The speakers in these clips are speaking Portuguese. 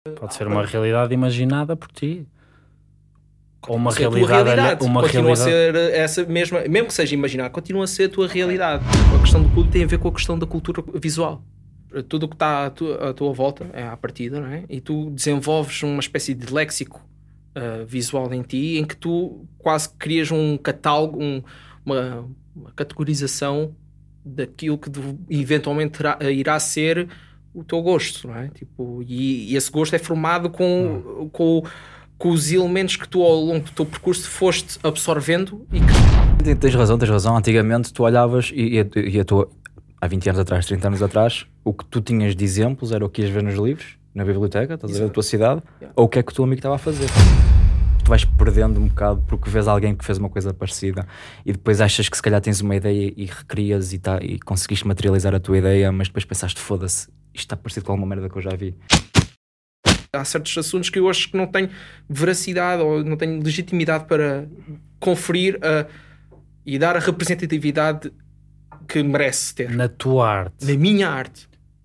Pode ser uma realidade imaginada por ti. Ou uma realidade. Uma continua realidade. a ser essa mesma, mesmo que seja imaginado, continua a ser a tua realidade. A questão do clube tem a ver com a questão da cultura visual. Tudo o que está à tua volta é à partida, não é? E tu desenvolves uma espécie de léxico visual em ti, em que tu quase crias um catálogo, uma categorização daquilo que eventualmente irá ser o teu gosto, não é? Tipo, e esse gosto é formado com os elementos que tu ao longo do teu percurso foste absorvendo e que... Tens razão. Antigamente tu olhavas e a tua, há 20 anos atrás, 30 anos atrás, o que tu tinhas de exemplos era o que ias ver nos livros, na biblioteca, estás a ver, da tua cidade, ou o que é que o teu amigo estava a fazer. Tu vais perdendo um bocado porque vês alguém que fez uma coisa parecida e depois achas que se calhar tens uma ideia e recrias e conseguiste materializar a tua ideia, mas depois pensaste, foda-se, isto está parecido com alguma merda que eu já vi. Há certos assuntos que eu acho que não tenho veracidade ou não tenho legitimidade para conferir e dar a representatividade que merece ter. Na tua arte. Na minha arte.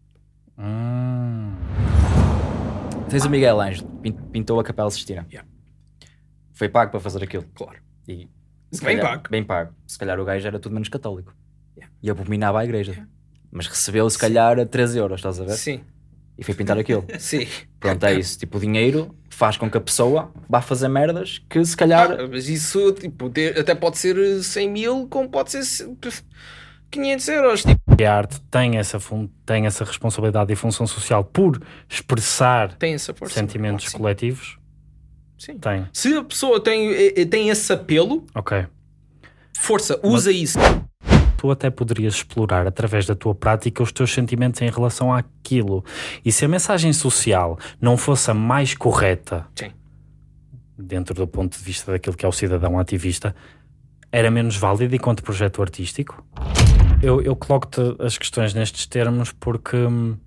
Tens o Miguel Ângelo, pintou a Capela Sistina. Yeah. Foi pago para fazer aquilo. Claro. E, Bem pago. Se calhar o gajo era tudo menos católico. Yeah. E abominava a igreja. Yeah. Mas recebeu se calhar 13 euros, estás a ver? Sim. E foi pintar aquilo. Sim. Pronto, é isso. Tipo, o dinheiro faz com que a pessoa vá fazer merdas que se calhar... mas isso tipo, até pode ser 100 mil, como pode ser 500 euros. Tipo. A arte tem essa responsabilidade e função social por expressar Tem essa força, sentimentos coletivos. Sim. Tem. Se a pessoa tem esse apelo, Ok. força, usa isso. Tu até poderias explorar através da tua prática os teus sentimentos em relação àquilo. E se a mensagem social não fosse a mais correta, sim, dentro do ponto de vista daquilo que é o cidadão ativista, era menos válida enquanto projeto artístico? Eu coloco-te as questões nestes termos porque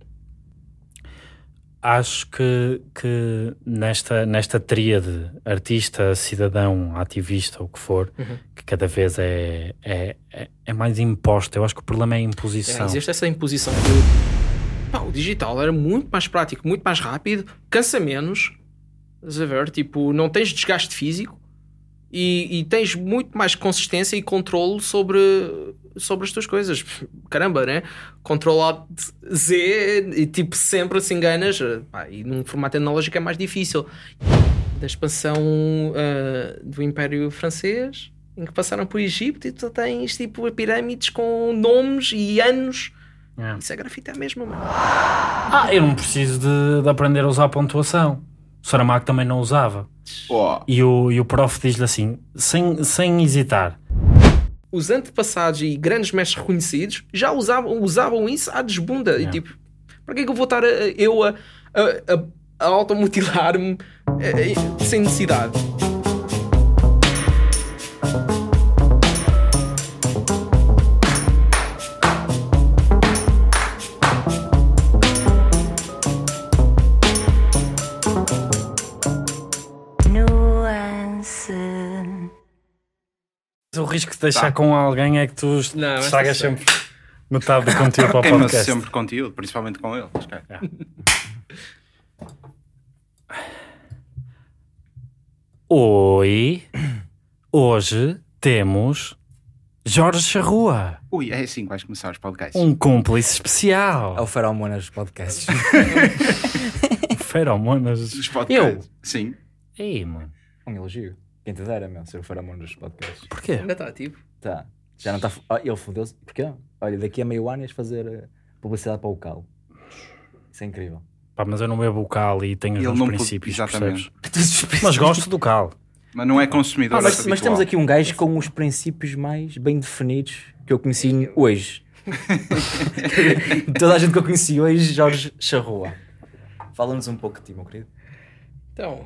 acho que nesta tríade artista, cidadão, ativista, o que for, que cada vez é mais imposta. Eu acho que o problema é a imposição. Existe essa imposição. O digital era muito mais prático, muito mais rápido, cansa menos, estás a ver? Tipo, não tens desgaste físico e tens muito mais consistência e controle sobre as tuas coisas. Caramba, né? Control Z e tipo sempre se enganas. E num formato analógico é mais difícil. Da expansão do Império Francês, em que passaram por Egito, e tu tens tipo pirâmides com nomes e anos. Isso é grafite mesmo, mano. Eu não preciso de aprender a usar pontuação. O Saramago também não usava. E o prof diz-lhe assim, sem hesitar: os antepassados e grandes mestres reconhecidos já usavam isso à desbunda. E tipo, para que é que eu vou estar a automutilar-me sem necessidade? O risco de deixar com alguém é que tu estragas sempre metade do conteúdo para o Queima-se podcast. sempre conteúdo, principalmente com ele. Oi, hoje temos Jorge Charrua. Ui, é assim que vais começar os podcasts. Um cúmplice especial. É o Feromonas Podcasts. Feromonas. Os podcasts. Sim. Ei, mano. Um elogio. Quem te dera, meu, ser o Feromonas Podcasts. Porquê? Ainda está ativo. Tá. Já não está... ele fodeu-se. Porquê? Olha, daqui a meio ano ias fazer publicidade para o Cal. Isso é incrível. Pá, mas eu não bebo o cal e tenho os meus princípios, exatamente. Percebes? Mas gosto do cal. Mas não é consumidor. Mas temos aqui um gajo com os princípios mais bem definidos que eu conheci hoje. Toda a gente que eu conheci hoje, Jorge Charrua. Fala-nos um pouco de ti, meu querido. Então,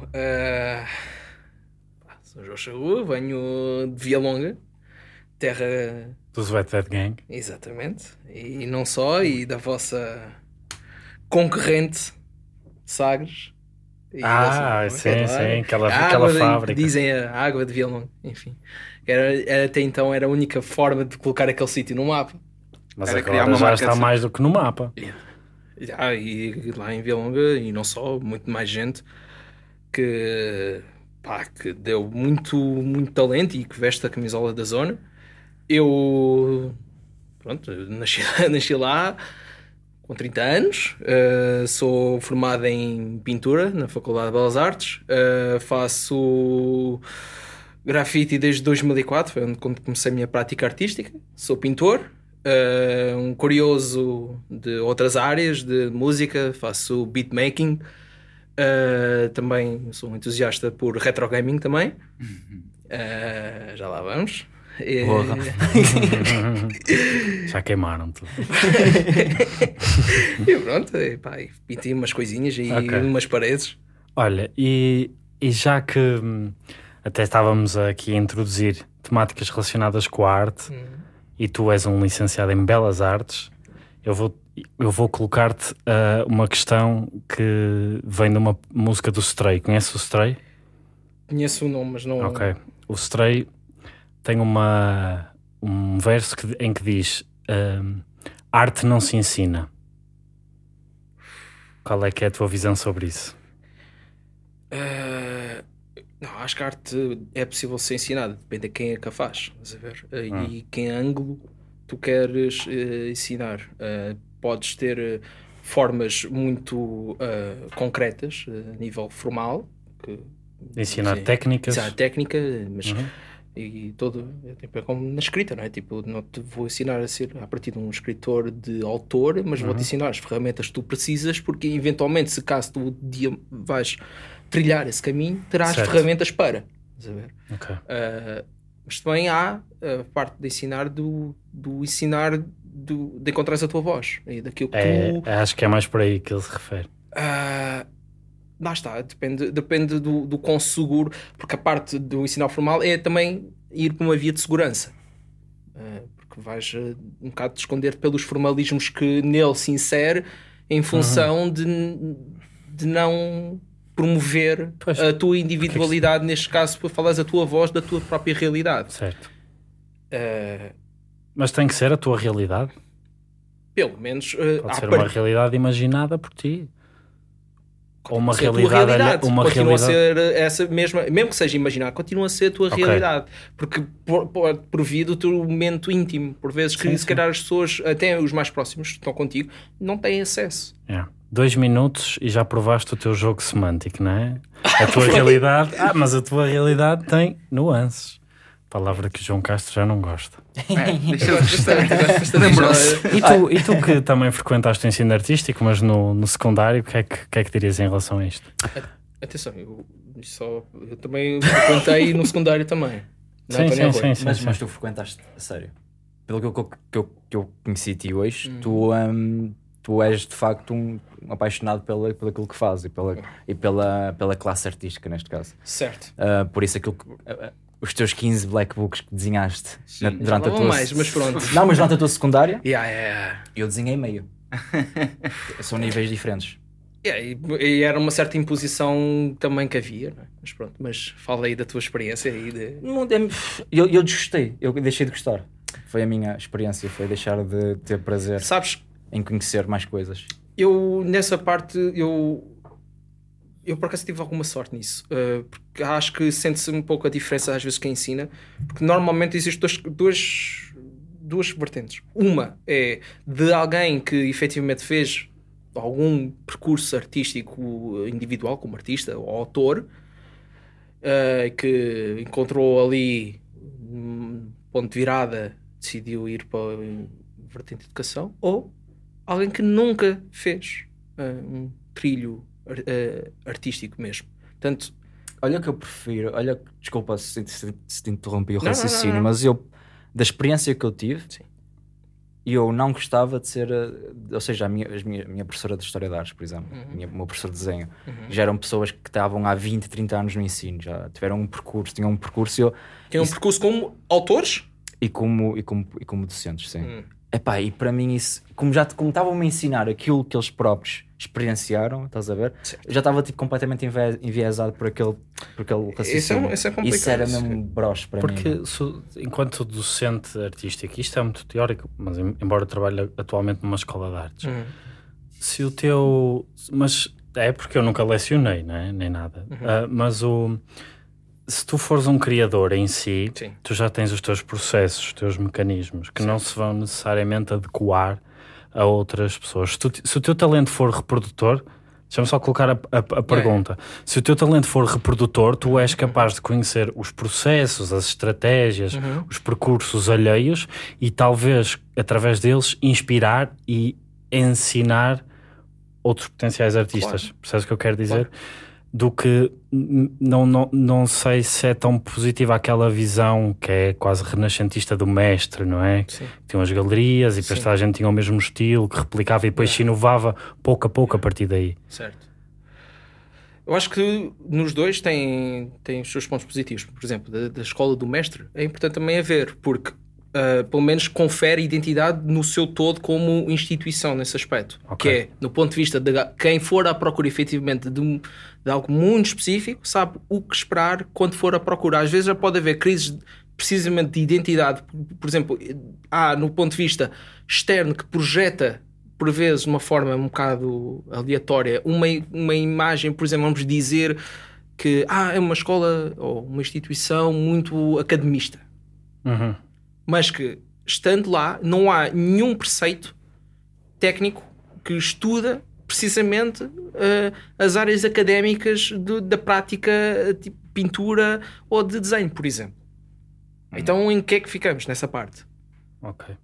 sou Jorge Charrua, venho de Via Longa, terra... Do Wet Dead Gang. Exatamente. E não só, e da vossa concorrente Sagres. Sim, aquela fábrica. Dizem a água de Via Longa, enfim. Até então era a única forma de colocar aquele sítio no mapa. Mas era agora já está mais do que no mapa. E lá em Vila Longa, e não só, muito mais gente que deu muito, muito talento e que veste a camisola da zona. Eu nasci lá com 30 anos, sou formado em pintura na Faculdade de Belas Artes, faço grafite desde 2004, foi quando comecei a minha prática artística. Sou pintor, um curioso de outras áreas de música, faço beatmaking, também sou um entusiasta por retro gaming também. Já lá vamos. Já queimaram tudo. E pronto, pintei umas coisinhas e umas paredes. Olha, e já que até estávamos aqui a introduzir temáticas relacionadas com a arte, e tu és um licenciado em Belas Artes, eu vou colocar-te uma questão que vem de uma música do Stray. Conheces o Stray? Conheço o nome, mas não... Ok. O Stray tem um verso em que diz arte não se ensina. Qual é que é a tua visão sobre isso? Não, acho que a arte é possível ser ensinada, depende de quem é que a faz, estás a ver? E que ângulo tu queres ensinar. Podes ter formas muito concretas a nível formal, ensinar técnicas. Ensinar técnica, mas e todo é como na escrita, não é? Tipo, não te vou ensinar a ser a partir de um escritor de autor, mas vou-te ensinar as ferramentas que tu precisas, porque eventualmente, se caso tu um dia vais trilhar esse caminho, terás ferramentas para, estás a ver? Mas também há a parte de ensinar de encontrares a tua voz e daquilo que tu... Acho que é mais por aí que ele se refere. Lá está, depende do quão seguro, porque a parte do ensinar formal é também ir para uma via de segurança, porque vais um bocado te esconder pelos formalismos que nele se insere em função de não promover a tua individualidade, neste caso, para falares a tua voz da tua própria realidade. Certo. Mas tem que ser a tua realidade? Pelo menos... Pode ser uma realidade imaginada por ti. Ou uma realidade. Continua a ser essa mesma, mesmo que seja imaginar, continua a ser a tua realidade, porque por via do teu momento íntimo, por vezes que se calhar as pessoas, até os mais próximos que estão contigo, não têm acesso. 2 minutos e já provaste o teu jogo semântico, não é? A tua realidade, mas a tua realidade tem nuances. Palavra que o João Castro já não gosta. E tu que também frequentaste o ensino artístico, mas no secundário, o que é que dirias em relação a isto? Atenção, eu também frequentei no secundário também. Sim. Mas tu frequentaste a sério? Pelo que eu conheci ti hoje, tu és de facto um apaixonado pelo aquilo que fazes e pela classe artística, neste caso. Certo. Por isso aquilo que... os teus 15 black books que desenhaste durante a tua... mas pronto. Não, mas durante a tua secundária, Yeah. eu desenhei meio. São níveis diferentes. E era uma certa imposição também que havia, não é? Mas pronto, mas fala aí da tua experiência aí de... Eu desgostei, eu deixei de gostar. Foi a minha experiência, foi deixar de ter prazer. Sabes, em conhecer mais coisas. Eu, nessa parte, eu por acaso tive alguma sorte nisso, porque acho que sente-se um pouco a diferença às vezes quem ensina, porque normalmente existem duas vertentes. Uma é de alguém que efetivamente fez algum percurso artístico individual, como artista ou autor, que encontrou ali um ponto de virada, decidiu ir para a vertente de educação, ou alguém que nunca fez um trilho artístico mesmo. Portanto, olha que eu prefiro, desculpa se te interrompi o raciocínio, mas eu, da experiência que eu tive, eu não gostava de ser, ou seja, a minha professora de História de Artes, por exemplo, o meu professor de desenho, já eram pessoas que estavam há 20, 30 anos no ensino, já tiveram um percurso, tinham um percurso... Tinham um percurso como autores? E como docentes, sim. Epá, e para mim isso, como estavam-me a ensinar aquilo que eles próprios experienciaram, estás a ver? Certo. Eu já estava tipo, completamente enviesado por aquele raciocínio. Isso é complicado. Isso era mesmo broche para mim. Porque enquanto docente artístico, isto é muito teórico, mas embora eu trabalhe atualmente numa escola de artes, se o teu... Mas é porque eu nunca lecionei, né? Nem nada. Mas se tu fores um criador em si, Sim. tu já tens os teus processos, os teus mecanismos, que não se vão necessariamente adequar a outras pessoas. Se o teu talento for reprodutor... Deixa-me só colocar a pergunta. Se o teu talento for reprodutor, tu és capaz de conhecer os processos, as estratégias, os percursos alheios e talvez, através deles, inspirar e ensinar outros potenciais artistas. Claro. Percebes o que eu quero dizer? Claro. Do que não sei se é tão positiva aquela visão que é quase renascentista do mestre, não é? Sim. Tinham as galerias e depois toda a gente tinha o mesmo estilo, que replicava e depois se inovava pouco a pouco a partir daí. Certo. Eu acho que nos dois tem os seus pontos positivos. Por exemplo, da escola do mestre é importante também haver, porque pelo menos confere identidade no seu todo como instituição nesse aspecto. Okay. Que é, no ponto de vista de quem for à procura efetivamente de algo muito específico, sabe o que esperar quando for à procura. Às vezes já pode haver crises precisamente de identidade, por exemplo, no ponto de vista externo que projeta por vezes de uma forma um bocado aleatória uma imagem, por exemplo, vamos dizer que é uma escola ou uma instituição muito academista. Mas que, estando lá, não há nenhum preceito técnico que estuda precisamente as áreas académicas da prática, tipo pintura ou de desenho, por exemplo. Então, em que é que ficamos nessa parte? Ok.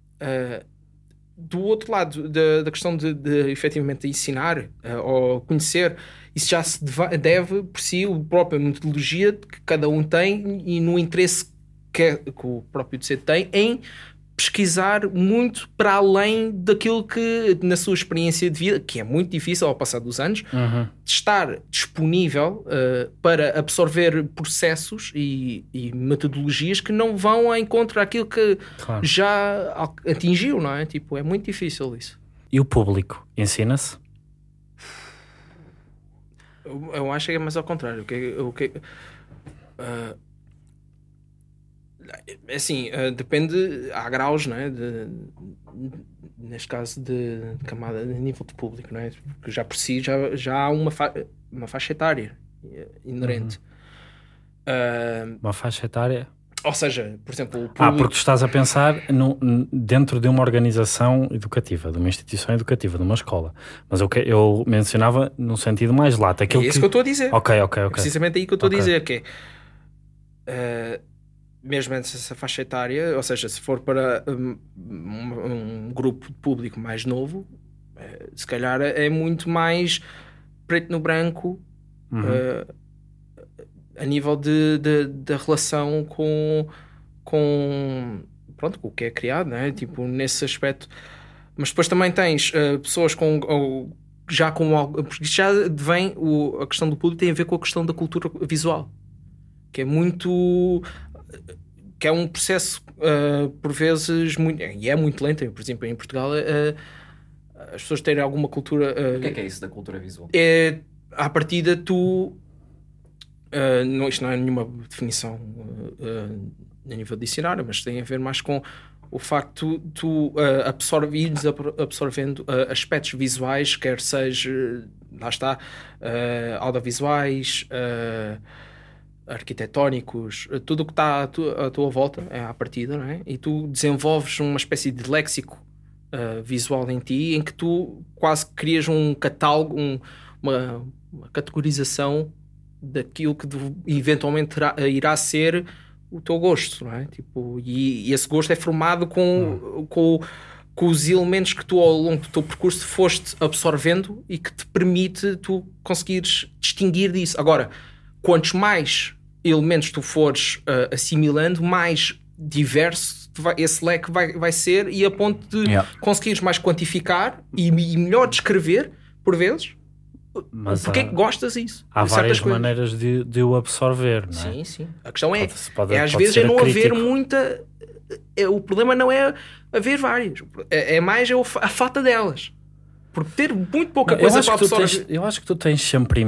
Do outro lado, da questão de efetivamente ensinar ou conhecer, isso já se deve por si, a própria metodologia que cada um tem e no interesse que o próprio docente tem em pesquisar muito para além daquilo que na sua experiência de vida, que é muito difícil ao passar dos anos, de estar disponível para absorver processos e metodologias que não vão ao encontro daquilo que já atingiu, não é? Tipo, é muito difícil isso. E o público ensina-se? Eu acho que é mais ao contrário. Assim, depende, há graus, não é? Neste caso de camada de nível de público, não é? Porque já por si já há uma faixa etária inerente. Uma faixa etária? Ou seja, por exemplo, o público... porque tu estás a pensar dentro de uma organização educativa, de uma instituição educativa, de uma escola. Mas eu mencionava num sentido mais lato. É isso que eu estou a dizer. Ok. É precisamente aí que eu estou a dizer, que é... mesmo nessa faixa etária, ou seja, se for para um grupo de público mais novo, se calhar é muito mais preto no branco a nível da relação com o que é criado, não é? Tipo, nesse aspecto. Mas depois também tens pessoas porque já vem a questão do público tem a ver com a questão da cultura visual, que é muito... que é um processo por vezes muito lento. Por exemplo, em Portugal as pessoas terem alguma cultura... O que é isso da cultura visual? À partida isto não é nenhuma definição a nível de dicionário, mas tem a ver mais com o facto de tu absorvendo aspectos visuais, quer seja, lá está, audiovisuais, arquitetónicos, tudo o que está à tua volta é à partida, não é? E tu desenvolves uma espécie de léxico visual em ti, em que tu quase crias um catálogo, uma categorização daquilo que eventualmente irá ser o teu gosto, não é? Tipo, e esse gosto é formado com os elementos que tu ao longo do teu percurso foste absorvendo e que te permite tu conseguires distinguir disso. Agora, quantos mais elementos tu fores assimilando, mais diverso esse leque vai ser, e a ponto de conseguires mais quantificar e melhor descrever, por vezes, porque é que gostas disso. Há várias maneiras de o absorver, não é? Sim. A questão às vezes é não haver muita... o problema não é haver várias, é mais a falta delas. Porque ter muito pouca coisa para absorver... Eu acho que tu tens sempre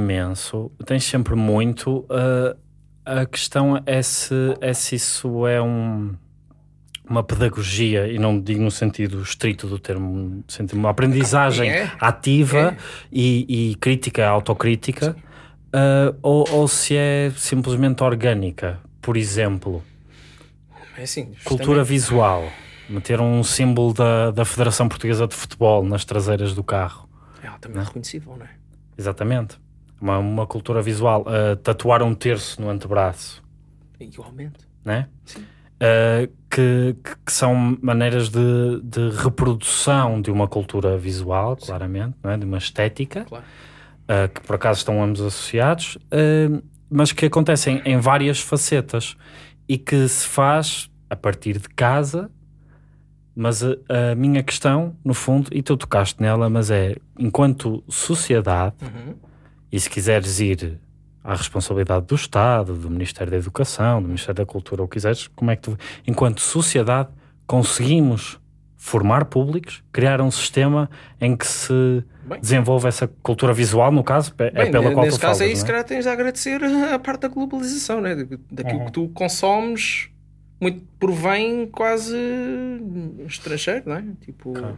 muito... a questão é se isso é um uma pedagogia, e não digo no sentido estrito do termo, sentido, uma aprendizagem ativa e crítica, autocrítica, ou se é simplesmente orgânica. Por exemplo, cultura visual, meter um símbolo da Federação Portuguesa de Futebol nas traseiras do carro. É altamente reconhecível, não é? Exatamente. Uma cultura visual, tatuar um terço no antebraço. Igualmente. Não é? Sim. Que são maneiras de reprodução de uma cultura visual, claramente, não é? De uma estética, claro. Que por acaso estão ambos associados, mas que acontecem em várias facetas e que se faz a partir de casa. Mas a minha questão, no fundo, e tu tocaste nela, mas é, enquanto sociedade, e se quiseres ir à responsabilidade do Estado, do Ministério da Educação, do Ministério da Cultura, ou quiseres, como é que tu, enquanto sociedade, conseguimos formar públicos, criar um sistema em que se desenvolve essa cultura visual, no caso, é pela qual tu falas. Nesse caso aí, se calhar tens de agradecer a parte da globalização, né? Daquilo que tu consomes, muito provém quase estrangeiro, não é? Tipo... Claro.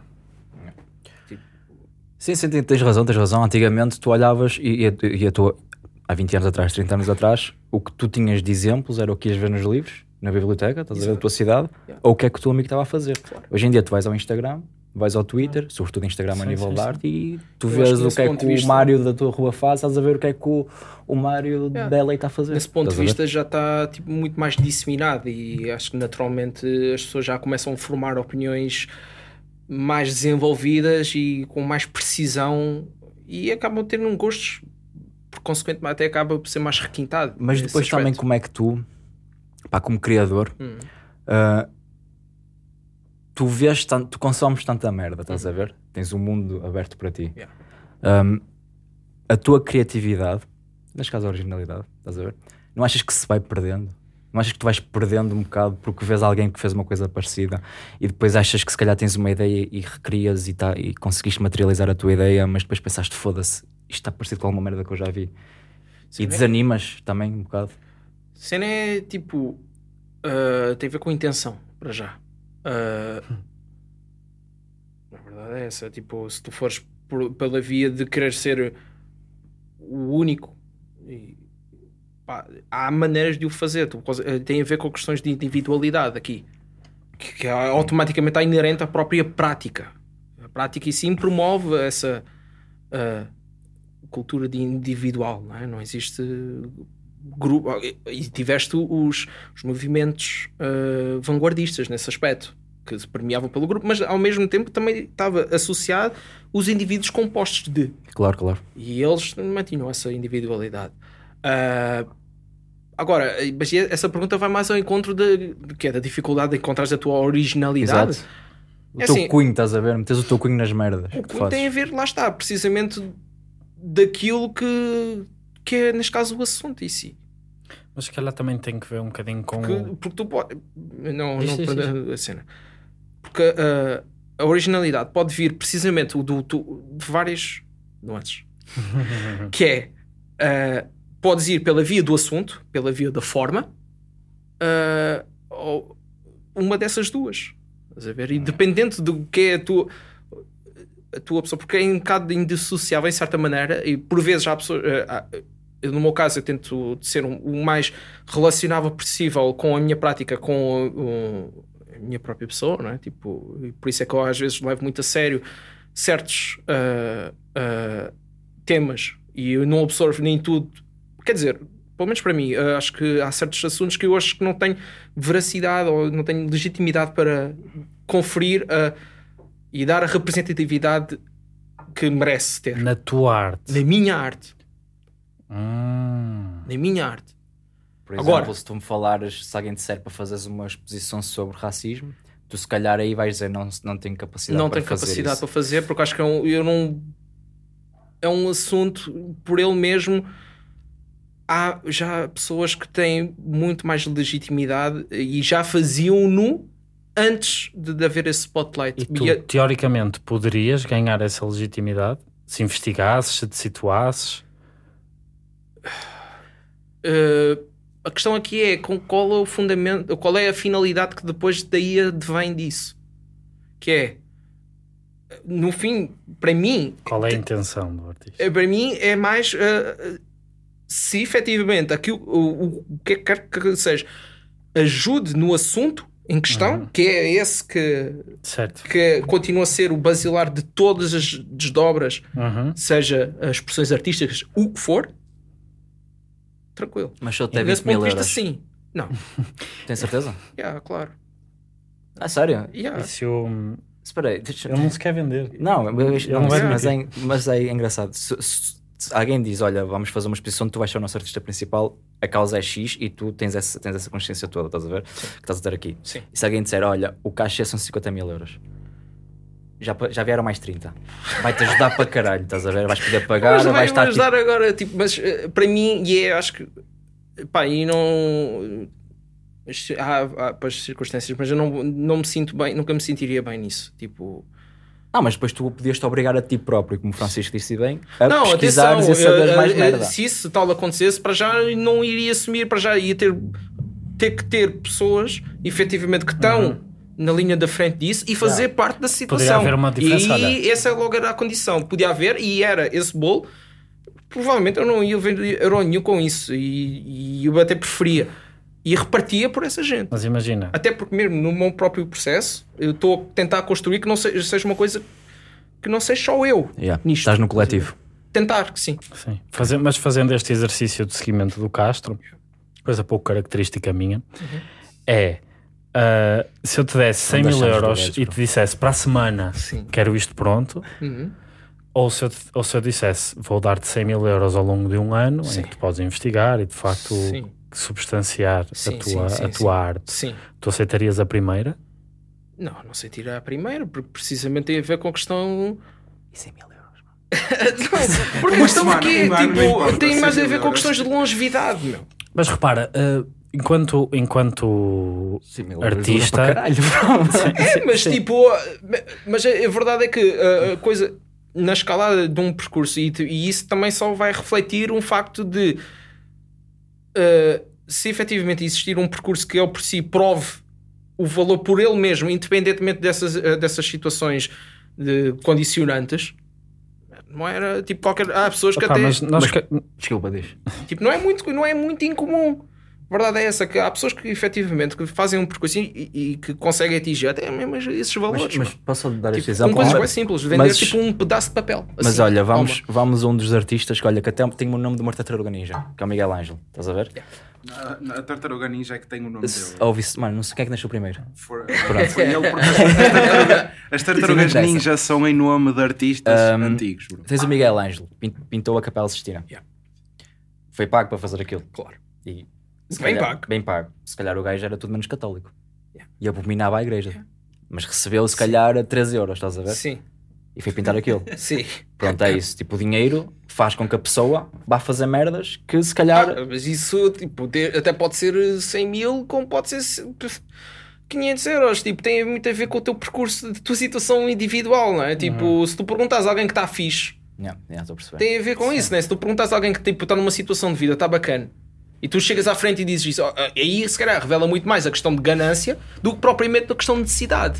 Sim, tens razão. Antigamente tu olhavas e a tua... Há 20 anos atrás, 30 anos atrás, o que tu tinhas de exemplos era o que ias ver nos livros, na biblioteca, estás a ver, da tua cidade, ou o que é que o teu amigo estava a fazer. Claro. Hoje em dia tu vais ao Instagram, vais ao Twitter, sobretudo Instagram a nível de arte, e tu vês o que é que o Mário da tua rua faz, estás a ver o que é que o Mário da LA está a fazer. Nesse ponto de vista já está tipo, muito mais disseminado, e acho que naturalmente as pessoas já começam a formar opiniões mais desenvolvidas e com mais precisão, e acabam tendo um gosto, consequentemente até acaba por ser mais requintado. Mas depois também como é que tu, como criador, tu vês tanto, tu consomes tanta merda, estás a ver? Tens um mundo aberto para ti. A tua criatividade, neste caso a originalidade, estás a ver? Não achas que se vai perdendo? Não achas que tu vais perdendo um bocado porque vês alguém que fez uma coisa parecida e depois achas que se calhar tens uma ideia e recrias e conseguiste materializar a tua ideia, mas depois pensaste, foda-se, isto está parecido com alguma merda que eu já vi. Sim, e desanimas também um bocado. Cena é tipo tem a ver com intenção, para já. Na verdade é essa, tipo, se tu fores pela via de querer ser o único, há maneiras de o fazer. Tem a ver com questões de individualidade aqui, que automaticamente está inerente à própria prática. A prática em si promove essa cultura de individual, não é? Não existe grupo, e tiveste os movimentos vanguardistas nesse aspecto, que se permeavam pelo grupo, mas ao mesmo tempo também estava associado os indivíduos compostos de. Claro. E eles mantinham essa individualidade. Agora, mas essa pergunta vai mais ao encontro da dificuldade de encontrar a tua originalidade. Exato. O teu cunho, estás a ver? Metes o teu cunho nas merdas. O cunho tem a ver, lá está, precisamente daquilo que é, neste caso, o assunto em si. Mas se calhar também tem que ver um bocadinho com... Porque tu pode... Não perder a cena. Porque a originalidade pode vir precisamente de várias nuances. Que é... podes ir pela via do assunto, pela via da forma, ou uma dessas duas. Estás a ver? E dependente do que é a tua pessoa, porque é um bocado indissociável em certa maneira, e por vezes há pessoas... no meu caso eu tento ser o mais relacionável possível com a minha prática, com a minha própria pessoa, não é? Tipo, por isso é que eu às vezes levo muito a sério certos temas, e eu não absorvo nem tudo. Quer dizer, pelo menos para mim, acho que há certos assuntos que eu acho que não tenho veracidade ou não tenho legitimidade para conferir e dar a representatividade que merece ter. Na tua arte. Na minha arte. Na minha arte. Por exemplo, agora, se tu me falares, se alguém disser para fazeres uma exposição sobre racismo, tu se calhar aí vais dizer não tenho capacidade não para tenho fazer capacidade isso. Para fazer, porque acho que é um assunto por ele mesmo. Há já pessoas que têm muito mais legitimidade e já faziam-no antes de haver esse spotlight. E tu, teoricamente, poderias ganhar essa legitimidade se investigasses, se te situasses? a questão aqui é qual é o fundamento, qual é a finalidade que depois daí advém disso. Que é, no fim, para mim... Qual é a intenção do artista? Para mim é mais se efetivamente aquilo, o que quer que seja, ajude no assunto em questão, que é esse que continua a ser o basilar de todas as desdobras, seja as expressões artísticas, o que for, tranquilo. Mas se eu te der Nesse 20 mil ponto de vista, euros, sim. Não. tem certeza? Claro. Sério? Espera aí, ele não se quer vender. Mas é engraçado. Se alguém diz, olha, vamos fazer uma exposição, tu vais ser o nosso artista principal, a causa é X e tu tens essa consciência toda, estás a ver? Que estás a ter aqui. Sim. E se alguém disser, olha, o cachê são 50 mil euros, já vieram mais 30, vai-te ajudar para caralho, estás a ver? Vais poder pagar, vais estar... ajudar agora, tipo, mas para mim, acho que, pá, e não... Há as circunstâncias, mas eu não me sinto bem, nunca me sentiria bem nisso, tipo... mas depois tu podias-te obrigar a ti próprio, como o Francisco disse bem, a não, pesquisares atenção, e a saber mais merda. Se isso tal acontecesse, para já não iria assumir, para já ia ter que ter pessoas, efetivamente, que estão na linha da frente disso e fazer parte da situação. Poderia haver uma diferença. E essa logo era a condição. Podia haver, e era esse bolo. Provavelmente eu não ia vender euro nenhum com isso. E eu até preferia. E repartia por essa gente. Mas imagina. Até porque mesmo no meu próprio processo, eu estou a tentar construir que não seja uma coisa que não seja só eu nisto. Estás no coletivo. Tentar, que sim. Mas fazendo este exercício de seguimento do Castro, coisa pouco característica minha, se eu te desse 100 mil euros e te dissesse para a semana quero isto pronto, ou se eu dissesse vou dar-te 100 mil euros ao longo de um ano, em que tu podes investigar e de facto substanciar a tua arte, tu aceitarias a primeira? Não sei tirar a primeira, porque precisamente tem a ver com a questão... E 100 mil euros, não, porque a questão aqui tem mais a ver com questões de longevidade, meu. Mas repara, enquanto artista... Mas a verdade é que a coisa, na escalada de um percurso, e isso também só vai refletir um facto de se efetivamente existir um percurso que ele por si prove o valor por ele mesmo, independentemente dessas situações de condicionantes, não era tipo qualquer... Há pessoas que até... Desculpa, diz. Tipo, não é muito incomum. A verdade é essa, que há pessoas que efetivamente que fazem um percurso e que conseguem atingir até mesmo esses valores. Mas posso dar este tipo, exemplo? Com coisas bem simples, vender tipo um pedaço de papel. Mas assim, olha, vamos a um dos artistas que, olha, que até tem o nome de uma tartaruga ninja, que é o Miguel Ângelo, estás a ver? A tartaruga ninja é que tem o nome dele. Mano, não sei quem é que nasceu primeiro. Foi ele, porque as tartarugas ninja são em nome de artistas antigos, bro. Tens o Miguel Ângelo, pintou a Capela Sistina. Foi pago para fazer aquilo. Claro. E Bem pago. Se calhar o gajo era tudo menos católico. E abominava a igreja. Mas recebeu se calhar 13 euros, estás a ver? Sim. E foi pintar aquilo. Sim. Pronto, é isso. Tipo, o dinheiro faz com que a pessoa vá fazer merdas que se calhar... mas isso, tipo, até pode ser 100 mil, como pode ser 500 euros. Tipo, tem muito a ver com o teu percurso, de tua situação individual, não é? Tipo, se tu perguntas a alguém que está fixe, estou a perceber. tem a ver com isso, não é? Se tu perguntas a alguém que tipo, está numa situação de vida, está bacana, e tu chegas à frente e dizes isso, aí se calhar revela muito mais a questão de ganância do que propriamente a questão de necessidade.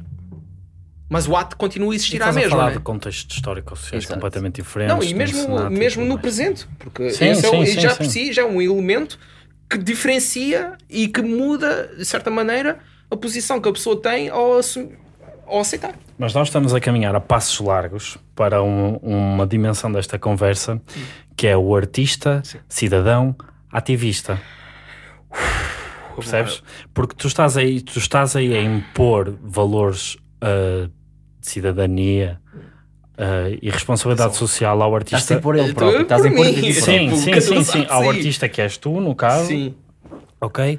Mas o ato continua a existir à mesma. Estás a falar de contextos históricos sociais completamente diferentes. Não, e mesmo no presente. Porque por si já é um elemento que diferencia e que muda, de certa maneira, a posição que a pessoa tem ao aceitar. Mas nós estamos a caminhar a passos largos para uma dimensão desta conversa, que é o artista, cidadão, ativista. Percebes? Porque tu estás aí a impor valores de cidadania e responsabilidade social ao artista. Estás a impor ele próprio. Estás a impor ele próprio. Sim. Ao artista que és tu, no caso. Sim. Ok?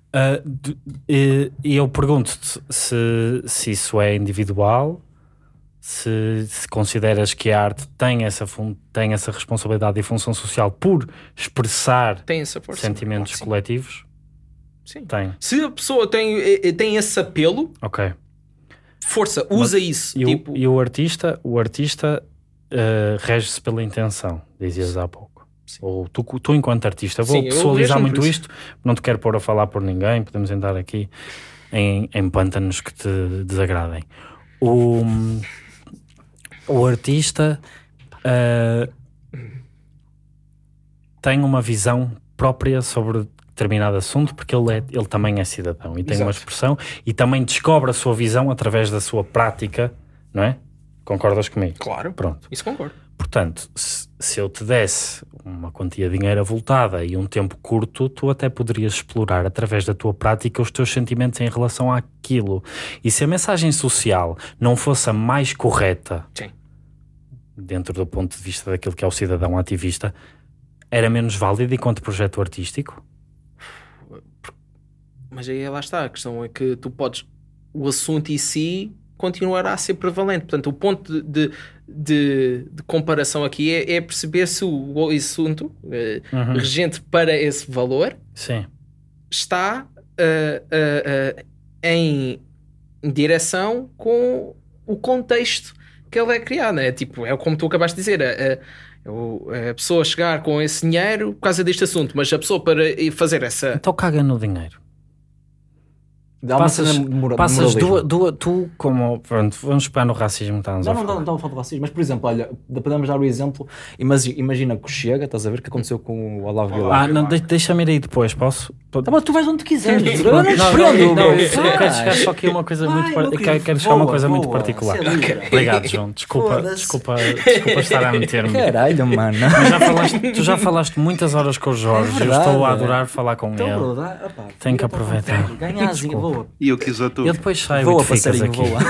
E eu pergunto-te se isso é individual, se consideras que a arte tem essa responsabilidade e função social por expressar sentimentos coletivos. Sim. Tem. Se a pessoa tem esse apelo, ok, força, usa isso. E o artista rege-se pela intenção, dizias há pouco. Ou tu enquanto artista. Vou Sim, eu pessoalizar vejo-me muito por isto, não te quero pôr a falar por ninguém, podemos entrar aqui em pântanos que te desagradem. O artista tem uma visão própria sobre determinado assunto, porque ele também é cidadão e tem uma expressão, e também descobre a sua visão através da sua prática, não é? Concordas comigo? Claro, pronto. Isso concordo. Portanto, se eu te desse uma quantia de dinheiro avultada e um tempo curto, tu até poderias explorar através da tua prática os teus sentimentos em relação àquilo. E se a mensagem social não fosse a mais correta, Sim, dentro do ponto de vista daquilo que é o cidadão ativista, era menos válido enquanto projeto artístico? mas aí lá está, a questão é que tu podes, o assunto em si continuará a ser prevalente, portanto o ponto de comparação aqui é perceber se o assunto regente para esse valor Sim. está em direção com o contexto que ele é criado, né? Tipo, é como tu acabaste de dizer, a pessoa chegar com esse dinheiro por causa deste assunto, mas a pessoa para fazer essa... Então caga no dinheiro. Passas Tu como... Pronto, vamos pegar no racismo. Não estava a falar do racismo, mas por exemplo, olha, podemos dar o exemplo, imagina que chega, estás a ver o que aconteceu com o Olavo Bilac. Não, deixa-me ir aí depois, posso? Mas tu vais onde quiseres, eu não te eu quero chegar só aqui a uma coisa muito particular. Obrigado, João, desculpa estar a meter-me. Caralho, mano. Tu já falaste muitas horas com o Jorge, eu estou a adorar falar com ele. Tenho que aproveitar. Ganhazinho, voa. E eu quis a tu. Eu depois saio Voa, e tu ficas aqui. voa.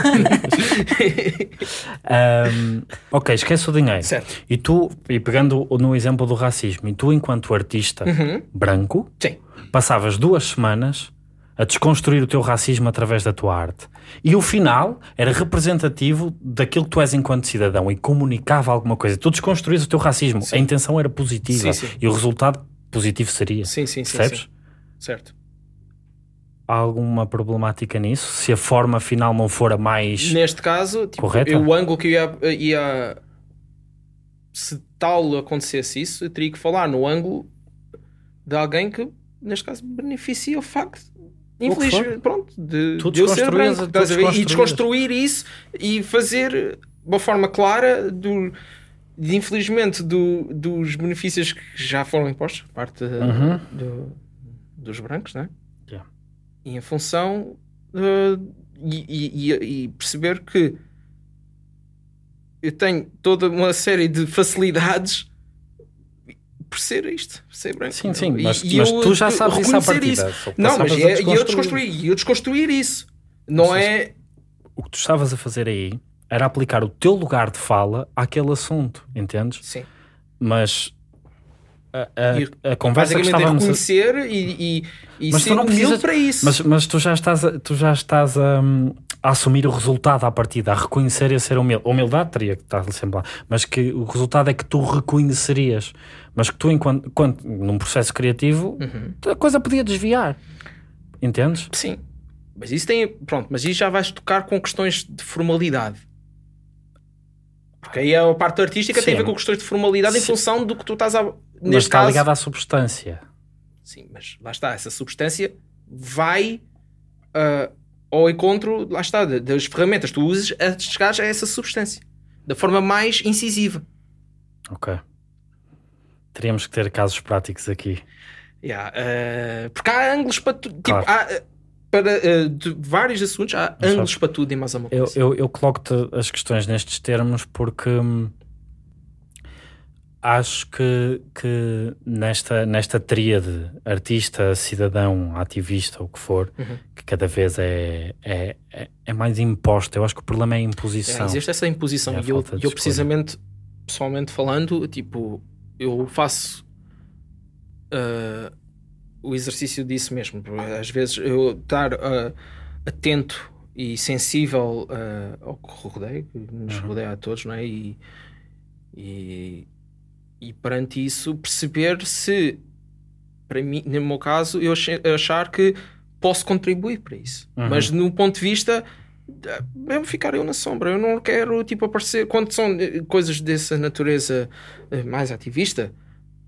Ok, esquece o dinheiro. Certo. E tu, pegando no exemplo do racismo, e tu enquanto artista branco, Sim. passavas 2 semanas a desconstruir o teu racismo através da tua arte. E o final era representativo daquilo que tu és enquanto cidadão e comunicava alguma coisa. Tu desconstruís o teu racismo. Sim. A intenção era positiva. Sim. E o resultado positivo seria. Sim. Percebes? Sim. Certo. Há alguma problemática nisso? Se a forma final não for a mais Neste caso, tipo, correta? o ângulo que eu ia... Se tal acontecesse isso, eu teria que falar no ângulo de alguém que, neste caso, beneficia o facto de eu ser branco, e desconstruir isso e fazer uma forma clara infelizmente dos benefícios que já foram impostos por parte dos brancos, não é? Yeah. E em função e perceber que eu tenho toda uma série de facilidades por ser isto, por ser branco. Sim, mas tu já sabes isso à partida. Não, mas eu desconstruir isso. Não é... O que tu estavas a fazer aí era aplicar o teu lugar de fala àquele assunto, entendes? Sim. Mas a conversa que estávamos reconhecer e ser humilde para isso. Mas tu já estás a assumir o resultado à partida, a reconhecer e a ser humilde. A humildade teria que estar sempre lá, mas que o resultado é que tu reconhecerias, mas que tu enquanto num processo criativo a coisa podia desviar, entendes? Sim, mas isso mas isso já vais tocar com questões de formalidade, porque aí a parte artística tem a ver com questões de formalidade em função do que tu estás a... Mas está ligado à substância. Sim, mas lá está, essa substância vai ao encontro, lá está, das ferramentas que tu usas a chegar a essa substância da forma mais incisiva. Ok. Teríamos que ter casos práticos aqui. Porque há ângulos para tudo. Claro. Para de vários assuntos há ângulos para tudo e mais alguma coisa. Eu coloco-te as questões nestes termos porque acho que nesta tríade artista, cidadão, ativista, o que for, que cada vez é mais imposta. Eu acho que o problema é a imposição. Existe essa imposição. E eu precisamente, pessoalmente falando, tipo, eu faço o exercício disso mesmo. Às vezes eu estar atento e sensível ao que rodeia, que nos rodeia a todos, não é? E perante isso perceber se, para mim, no meu caso, eu achar que posso contribuir para isso. Mas no ponto de vista, mesmo ficar eu na sombra, eu não quero tipo aparecer, quando são coisas dessa natureza mais ativista,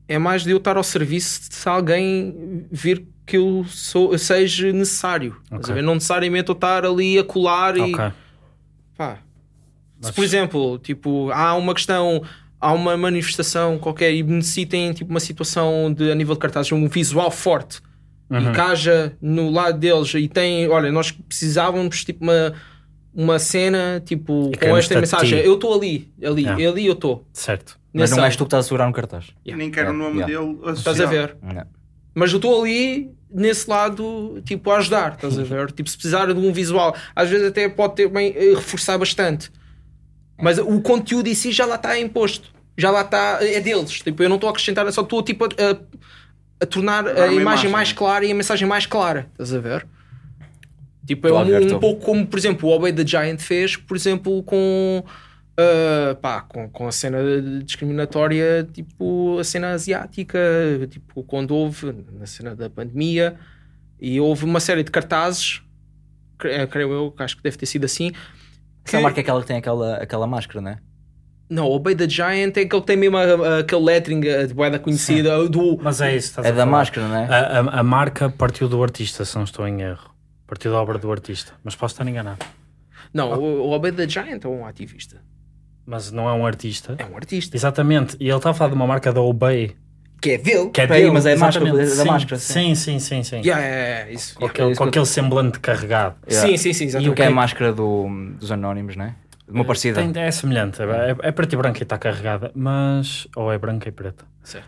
é mais de eu estar ao serviço se alguém vir que eu seja necessário. Okay. Não necessariamente eu estar ali a colar e... Pá. Se, por exemplo, tipo, há uma questão, há uma manifestação qualquer e necessitem tipo, uma situação a nível de cartazes, um visual forte e que haja no lado deles e tem, olha, nós precisávamos tipo uma cena tipo com esta mensagem, eu estou ali eu estou. Certo. Mas não és tu que estás a segurar um cartaz. Nem quero o nome dele associado. Estás a ver? Mas eu estou ali nesse lado, tipo, a ajudar, estás a ver? Tipo, se precisar de um visual, às vezes até pode ter bem reforçar bastante. Mas o conteúdo em si já lá está imposto. Já lá está, é deles. Tipo, eu não estou a acrescentar, só estou tipo, a tornar a imagem mais clara e a mensagem mais clara. Estás a ver? Tipo, é um pouco como, por exemplo, o Obey the Giant fez, por exemplo, com a cena discriminatória, tipo a cena asiática, tipo quando houve na cena da pandemia e houve uma série de cartazes, creio eu, acho que deve ter sido assim. Essa marca é aquela que tem aquela máscara, não é? Não, o Obey the Giant é que ele tem mesmo aquele lettering de boeda conhecida do... Mas é isso, é da máscara, não é? A marca partiu do artista, se não estou em erro. Partiu da obra do artista, mas posso estar enganado. Não, o Obey the Giant é um ativista. Mas não é um artista. É um artista. Exatamente. E ele está a falar de uma marca da Obey. Que é dele. Que é dele, mas é máscara, da máscara. Sim. Isso. Com aquele semblante carregado. Sim, exatamente. E o que é a máscara dos Anónimos, não é? Uma parecida. É semelhante. É preta e branca e está carregada, mas... Ou é branca e preta. Certo.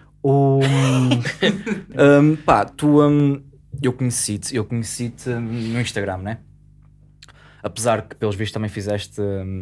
Eu conheci-te no Instagram, né? Apesar que pelos vistos também fizeste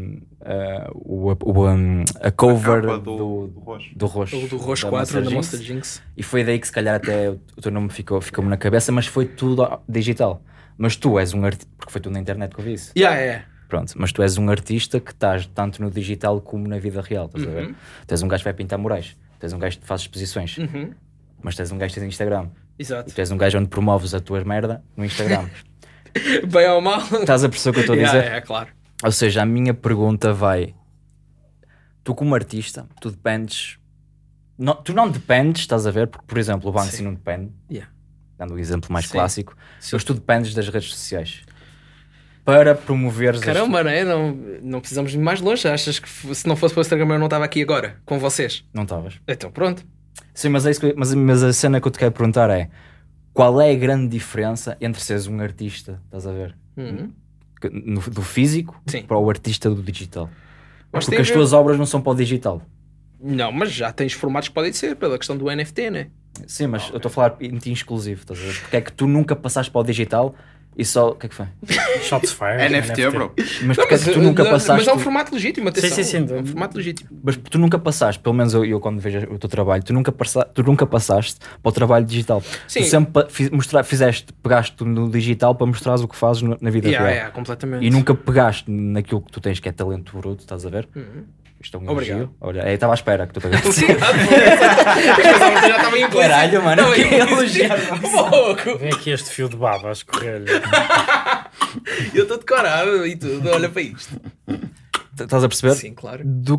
a cover do Roxo. Do Roxo 4 da Monster Jinx. E foi daí que se calhar até o teu nome ficou-me na cabeça, mas foi tudo digital. Mas tu és um artista, porque foi tudo na internet que eu vi isso. Pronto, mas tu és um artista que estás tanto no digital como na vida real, estás a ver? Tu és um gajo que vai pintar murais, tu és um gajo que faz exposições, mas tu és um gajo que tens Instagram. Exato. E tu és um gajo onde promoves a tua merda no Instagram. Bem ou mal. Estás a perceber o que eu estou a dizer? É claro. Ou seja, a minha pergunta vai... Tu como artista, tu dependes... tu não dependes, estás a ver? Porque, por exemplo, o Banksy não depende. Dando o exemplo mais clássico. Mas tu dependes das redes sociais. Para promoveres... Caramba, não precisamos ir mais longe. Achas que se não fosse para o Instagram eu não estava aqui agora, com vocês? Não estavas. Então pronto. Sim, mas, é isso mas a cena que eu te quero perguntar é... Qual é a grande diferença entre seres um artista, estás a ver? Do físico para o artista do digital? Porque as tuas obras não são para o digital. Não, mas já tens formatos que podem ser, pela questão do NFT, né? Sim, mas eu estou a falar em ti exclusivo, estás a ver? Porque é que tu nunca passaste para o digital e só... O que é que foi? Shots fired. NFT, bro. Mas porque é que tu nunca passaste... Mas é um formato legítimo, atenção. Sim. É um formato legítimo. Mas tu nunca passaste, pelo menos eu quando vejo o teu trabalho, tu nunca passaste para o trabalho digital. Sim. Tu sempre pegaste no digital para mostrares o que fazes na vida real. Completamente. E nunca pegaste naquilo que tu tens, que é talento bruto, estás a ver? Isto é um elogio. Olha, estava à espera que tu pegasses. Eu já estava em caralho, mano. Que elogio. Vem aqui este fio de baba a escorrer-lhe. Eu estou decorado e tudo, olha para isto. Estás a perceber? Sim, claro.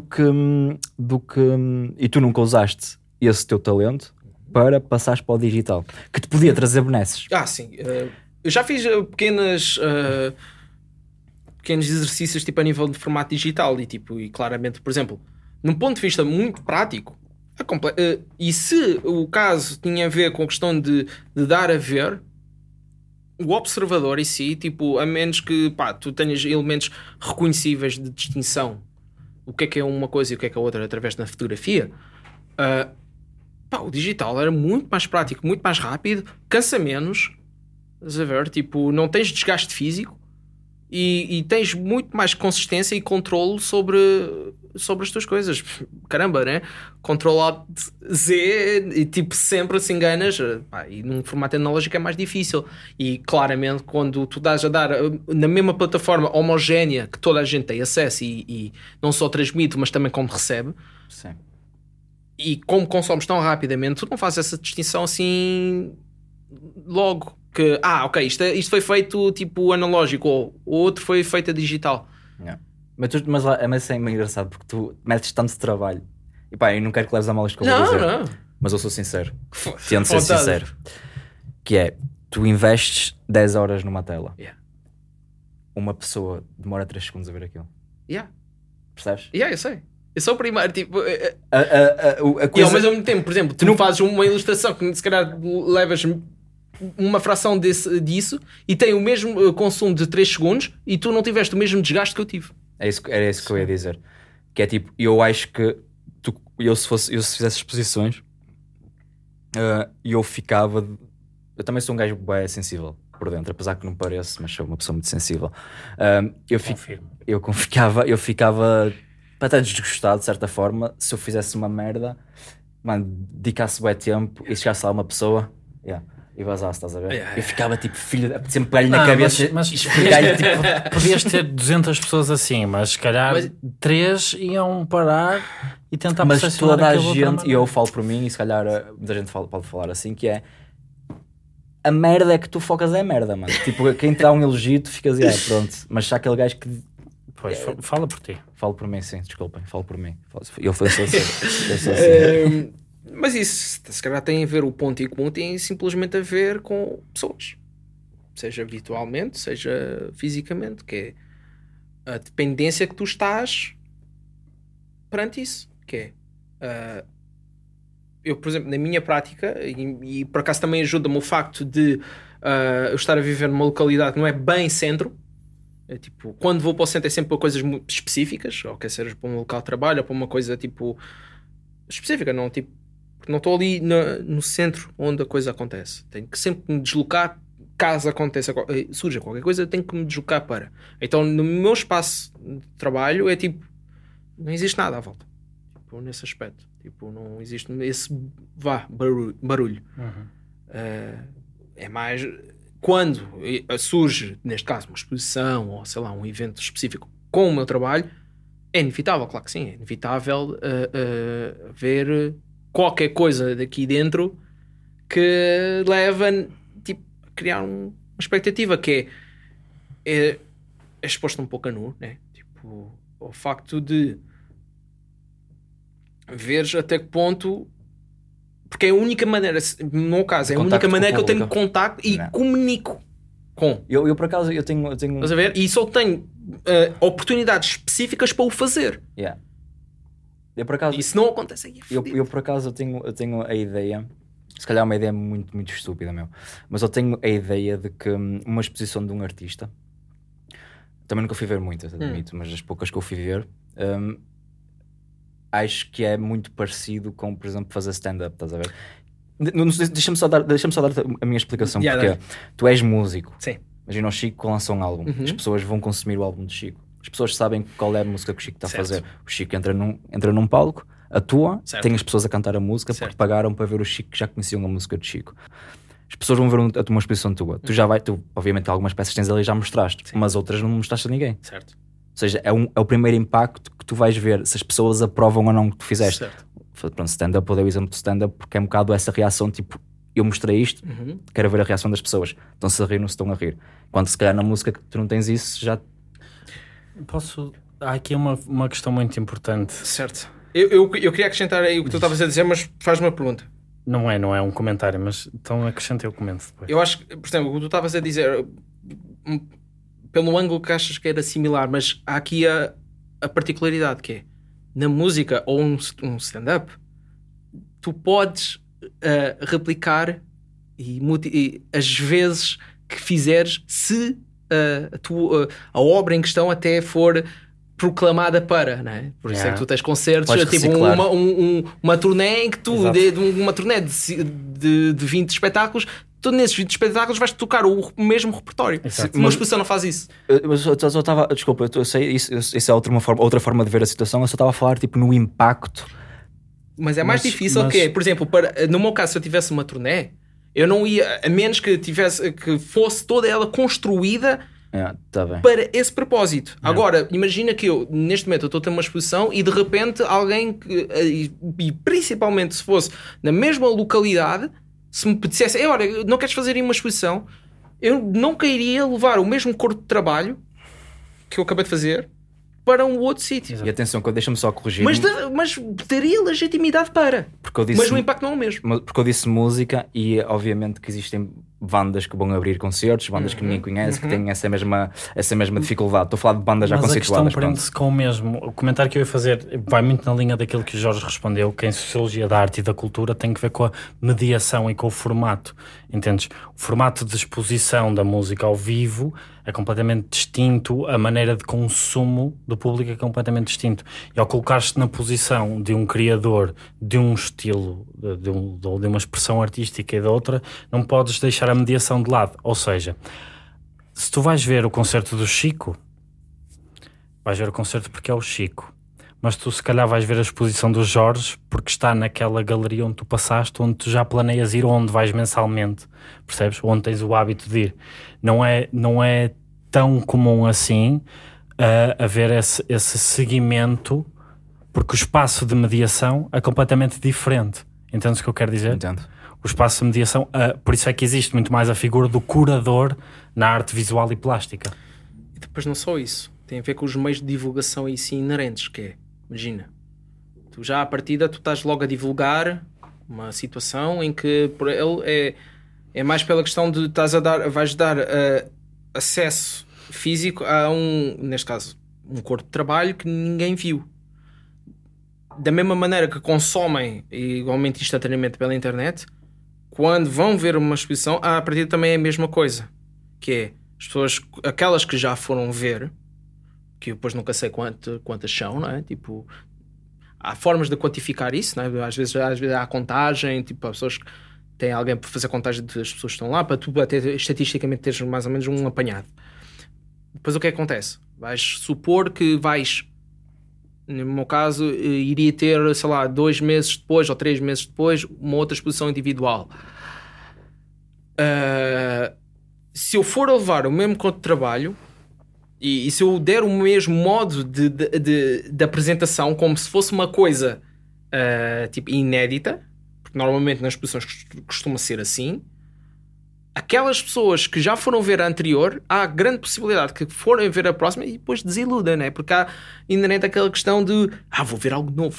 E tu nunca usaste esse teu talento para passares para o digital, que te podia trazer benesses. Sim. Eu já fiz pequenos exercícios tipo a nível de formato digital e claramente, por exemplo, num ponto de vista muito prático, e se o caso tinha a ver com a questão de dar a ver, o observador em si, tipo, a menos que tu tenhas elementos reconhecíveis de distinção, o que é uma coisa e o que é a outra através da fotografia, o digital era muito mais prático, muito mais rápido, cansa menos, estás a ver? Tipo, não tens desgaste físico e tens muito mais consistência e controle sobre as tuas coisas. Caramba, né? Ctrl Z e tipo sempre se enganas, e num formato analógico é mais difícil. E claramente quando tu dás a dar na mesma plataforma homogénea que toda a gente tem acesso e não só transmite, mas também como recebe. Sim. E como consomes tão rapidamente, tu não fazes essa distinção assim logo. Que, ok, isto foi feito tipo analógico, ou o outro foi feito a digital. Mas é meio engraçado, porque tu metes tanto trabalho. E eu não quero que leves a mal isto que eu vou dizer. Não. mas eu sou sincero. Tento ser sincero. Que é, tu investes 10 horas numa tela. Uma pessoa demora 3 segundos a ver aquilo. Percebes? Eu sei. Eu sou o primeiro, tipo... A coisa... E ao mesmo tempo, por exemplo, tu não fazes uma ilustração que se calhar levas uma fração disso e tem o mesmo consumo de 3 segundos e tu não tiveste o mesmo desgaste que eu tive. Era isso que eu ia dizer. Que é tipo, eu acho que eu se fizesse exposições, eu ficava... Eu também sou um gajo bem sensível por dentro, apesar que não pareço, mas sou uma pessoa muito sensível. Eu ficava até desgostado de certa forma se eu fizesse uma merda, mano, dedicasse bem tempo e chegasse lá uma pessoa e vazasse, estás a ver? Eu ficava tipo, filho, sempre pegar-lhe na cabeça. Mas tipo, podias ter 200 pessoas assim, mas se calhar 3 iam parar e tentar mas percepcionar toda a aquilo gente, e eu falo por mim, e se calhar muita gente pode falar assim, que é a merda é que tu focas é merda, mano. Tipo, quem te dá um elogio, tu ficas pronto. Mas se há aquele gajo que... Pois, fala por ti. Falo por mim, sim, desculpem, falo por mim. Eu sou assim. Mas isso, se calhar tem a ver, o ponto em comum tem simplesmente a ver com pessoas. Seja virtualmente, seja fisicamente, que é a dependência que tu estás perante isso. Que é... eu, por exemplo, na minha prática, e por acaso também ajuda-me o facto de eu estar a viver numa localidade que não é bem centro. É tipo, quando vou para o centro é sempre para coisas muito específicas, ou quer seja para um local de trabalho, ou para uma coisa tipo específica, não, tipo, porque não estou ali no centro onde a coisa acontece. Tenho que sempre me deslocar, caso aconteça, surja qualquer coisa, tenho que me deslocar para. Então, no meu espaço de trabalho é tipo, não existe nada à volta. Tipo, nesse aspecto. Tipo, não existe esse barulho. É mais quando surge, neste caso, uma exposição ou sei lá, um evento específico com o meu trabalho, é inevitável, claro que sim, é inevitável ver qualquer coisa daqui dentro que leva tipo, a criar uma expectativa que é exposto um pouco a nu, né? Tipo, o facto de veres até que ponto, porque é a única maneira, no meu caso, é a única maneira que eu tenho contacto e comunico com. Eu por acaso, eu tenho... Estás a ver? E só tenho oportunidades específicas para o fazer. Eu por acaso... Isso não acontece aí. Eu por acaso, eu tenho a ideia, se calhar é uma ideia muito, muito estúpida, mas eu tenho a ideia de que uma exposição de um artista, também nunca fui ver muitas, admito, mas as poucas que eu fui ver... acho que é muito parecido com, por exemplo, fazer stand-up, estás a ver? Deixa-me só dar a minha explicação, porque tu és músico. Sim. Imagina o Chico lança um álbum, as pessoas vão consumir o álbum do Chico, as pessoas sabem qual é a música que o Chico está a fazer. O Chico entra num palco, atua, tem as pessoas a cantar a música porque pagaram para ver o Chico, que já conheciam a música do Chico. As pessoas vão ver uma exposição tua. Tu obviamente algumas peças tens ali já mostraste, mas outras não mostraste a ninguém. Certo. Ou seja, é o primeiro impacto que tu vais ver se as pessoas aprovam ou não o que tu fizeste. Certo. Pronto, stand-up, eu dei o exemplo de stand-up porque é um bocado essa reação, tipo, eu mostrei isto, quero ver a reação das pessoas. Estão-se a rir, não se estão a rir. Quando se calhar na música que tu não tens isso, já... Há aqui uma questão muito importante. Certo. Eu queria acrescentar aí o que tu estavas a dizer, mas faz-me uma pergunta. Não é um comentário, mas então acrescentei o comento depois. Eu acho que, por exemplo, o que tu estavas a dizer... pelo ângulo que achas que era similar, mas há aqui a particularidade que é, na música ou um stand-up, tu podes replicar e as vezes que fizeres, se a obra em questão até for proclamada para, não é? Por isso é que tu tens concertos, tipo uma turnê em que tu, uma turnê de 20 espetáculos, tu nesses 20 espetáculos vais tocar o mesmo repertório. Uma exposição não faz isso. Mas eu só estava, desculpa, eu sei, isso é outra forma de ver a situação, eu só estava a falar tipo no impacto. Mas é mais difícil que, por exemplo, no meu caso, se eu tivesse uma turnê, eu não ia, a menos que fosse toda ela construída tá bem, para esse propósito. Agora, imagina que eu, neste momento, eu estou a ter uma exposição e de repente alguém, e principalmente se fosse na mesma localidade, se me dissesse, olha, não queres fazer aí uma exposição? Eu nunca iria levar o mesmo corpo de trabalho que eu acabei de fazer para um outro sítio. E atenção, deixa-me só corrigir. Mas teria legitimidade para. Mas o impacto não é o mesmo. Porque eu disse música e obviamente que existem bandas que vão abrir concertos, bandas que ninguém conhece, que têm essa mesma dificuldade. Estou a falar de bandas já conceituadas. Mas a questão prende-se com o mesmo. O comentário que eu ia fazer vai muito na linha daquilo que o Jorge respondeu, que em Sociologia da Arte e da Cultura tem que ver com a mediação e com o formato. Entendes? O formato de exposição da música ao vivo é completamente distinto, a maneira de consumo do público é completamente distinto. E ao colocar-te na posição de um criador de um estilo, de uma expressão artística e da outra, não podes deixar a mediação de lado. Ou seja, se tu vais ver o concerto do Chico, vais ver o concerto porque é o Chico. Mas tu se calhar vais ver a exposição do Jorge porque está naquela galeria onde tu passaste, onde tu já planeias ir, onde vais mensalmente, percebes? Onde tens o hábito de ir. Não é tão comum assim haver esse seguimento, porque o espaço de mediação é completamente diferente. Entendes o que eu quero dizer? Entendo. O espaço de mediação, por isso é que existe muito mais a figura do curador na arte visual e plástica. E depois não só isso, tem a ver com os meios de divulgação aí sim inerentes, que é, imagina, tu já à partida tu estás logo a divulgar uma situação em que por ele é mais pela questão de vais dar acesso físico a neste caso, um corpo de trabalho que ninguém viu. Da mesma maneira que consomem igualmente instantaneamente pela internet, quando vão ver uma exposição, a partida também é a mesma coisa, que é as pessoas, aquelas que já foram ver, que eu depois nunca sei quantas são, não é? Tipo, há formas de quantificar isso, não é? Às vezes há contagem, tipo, as pessoas têm alguém para fazer contagem das pessoas que estão lá, para tu até estatisticamente teres mais ou menos um apanhado. Depois o que acontece? Vais supor que no meu caso, iria ter, sei lá, 2 meses depois ou 3 meses depois, uma outra exposição individual. Se eu for a levar o mesmo conto de trabalho e se eu der o mesmo modo de apresentação como se fosse uma coisa tipo inédita, porque normalmente nas exposições costuma ser assim, aquelas pessoas que já foram ver a anterior, há grande possibilidade que forem ver a próxima e depois desiludem, né? Porque há inerente aquela questão de vou ver algo novo.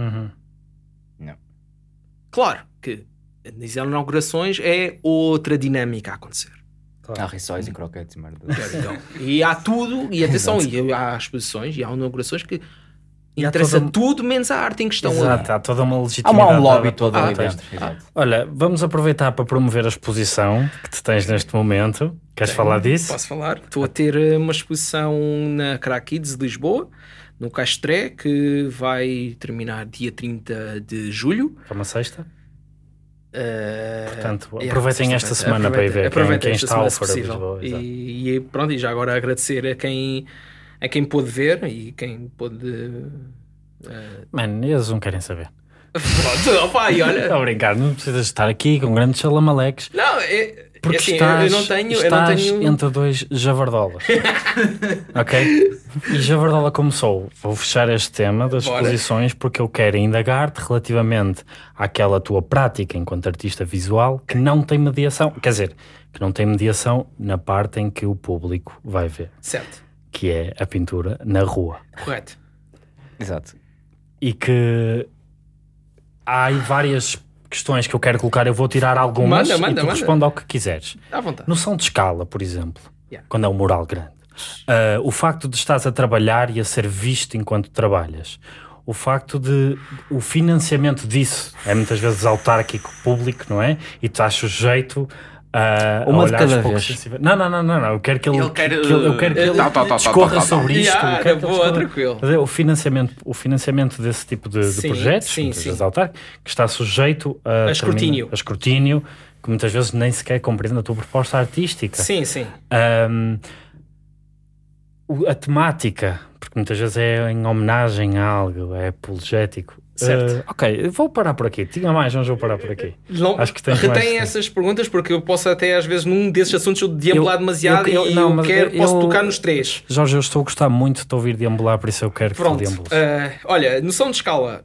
Não. Claro que nas inaugurações é outra dinâmica a acontecer. Claro. Há rissóis e croquetes e merda. E há tudo, e atenção, e há exposições e há inaugurações que interessa tudo menos a arte em questão. Exato, há toda uma legitimidade. Há um lobby todo ali dentro. Olha, vamos aproveitar para promover a exposição que tu tens neste momento. Queres falar disso? Posso falar. Estou a ter uma exposição na Craquides de Lisboa, no Castré, que vai terminar dia 30 de julho. É uma sexta? Portanto, aproveitem esta semana para ir ver quem está ao Fora de Lisboa. E pronto, e já agora agradecer a quem pôde ver e quem pôde... Mano, eles não querem saber. Pronto, opa, e olha... Estou a brincar, não precisas estar aqui com grandes salamaleques. Não, porque assim, estás eu não tenho... entre dois javardolas. Ok? E javardola começou. Vou fechar este tema das exposições porque eu quero indagar-te relativamente àquela tua prática enquanto artista visual que não tem mediação. Quer dizer, que não tem mediação na parte em que o público vai ver. Certo. Que é a pintura na rua. Correto. Exato. E que há aí várias questões que eu quero colocar. Eu vou tirar algumas e tu responde ao que quiseres. À vontade. Noção de escala, por exemplo, quando é um mural grande. O facto de estás a trabalhar e a ser visto enquanto trabalhas. O facto de o financiamento disso é muitas vezes autárquico, público, não é? E tu estás sujeito uma de cada vez. Não. Eu quero que ele discorra sobre isto. Tranquilo. O financiamento desse tipo de projetos, que está sujeito a escrutínio, que muitas vezes nem sequer compreende a tua proposta artística. Sim. A temática, porque muitas vezes é em homenagem a algo, é apologético. Certo. Ok, vou parar por aqui. Tinha mais, mas vou parar por aqui. Acho que retém essas perguntas porque eu posso até às vezes num desses assuntos deambular demasiado posso tocar nos 3. Jorge, eu estou a gostar muito de ouvir deambular, por isso eu quero que tu deambules. Olha, noção de escala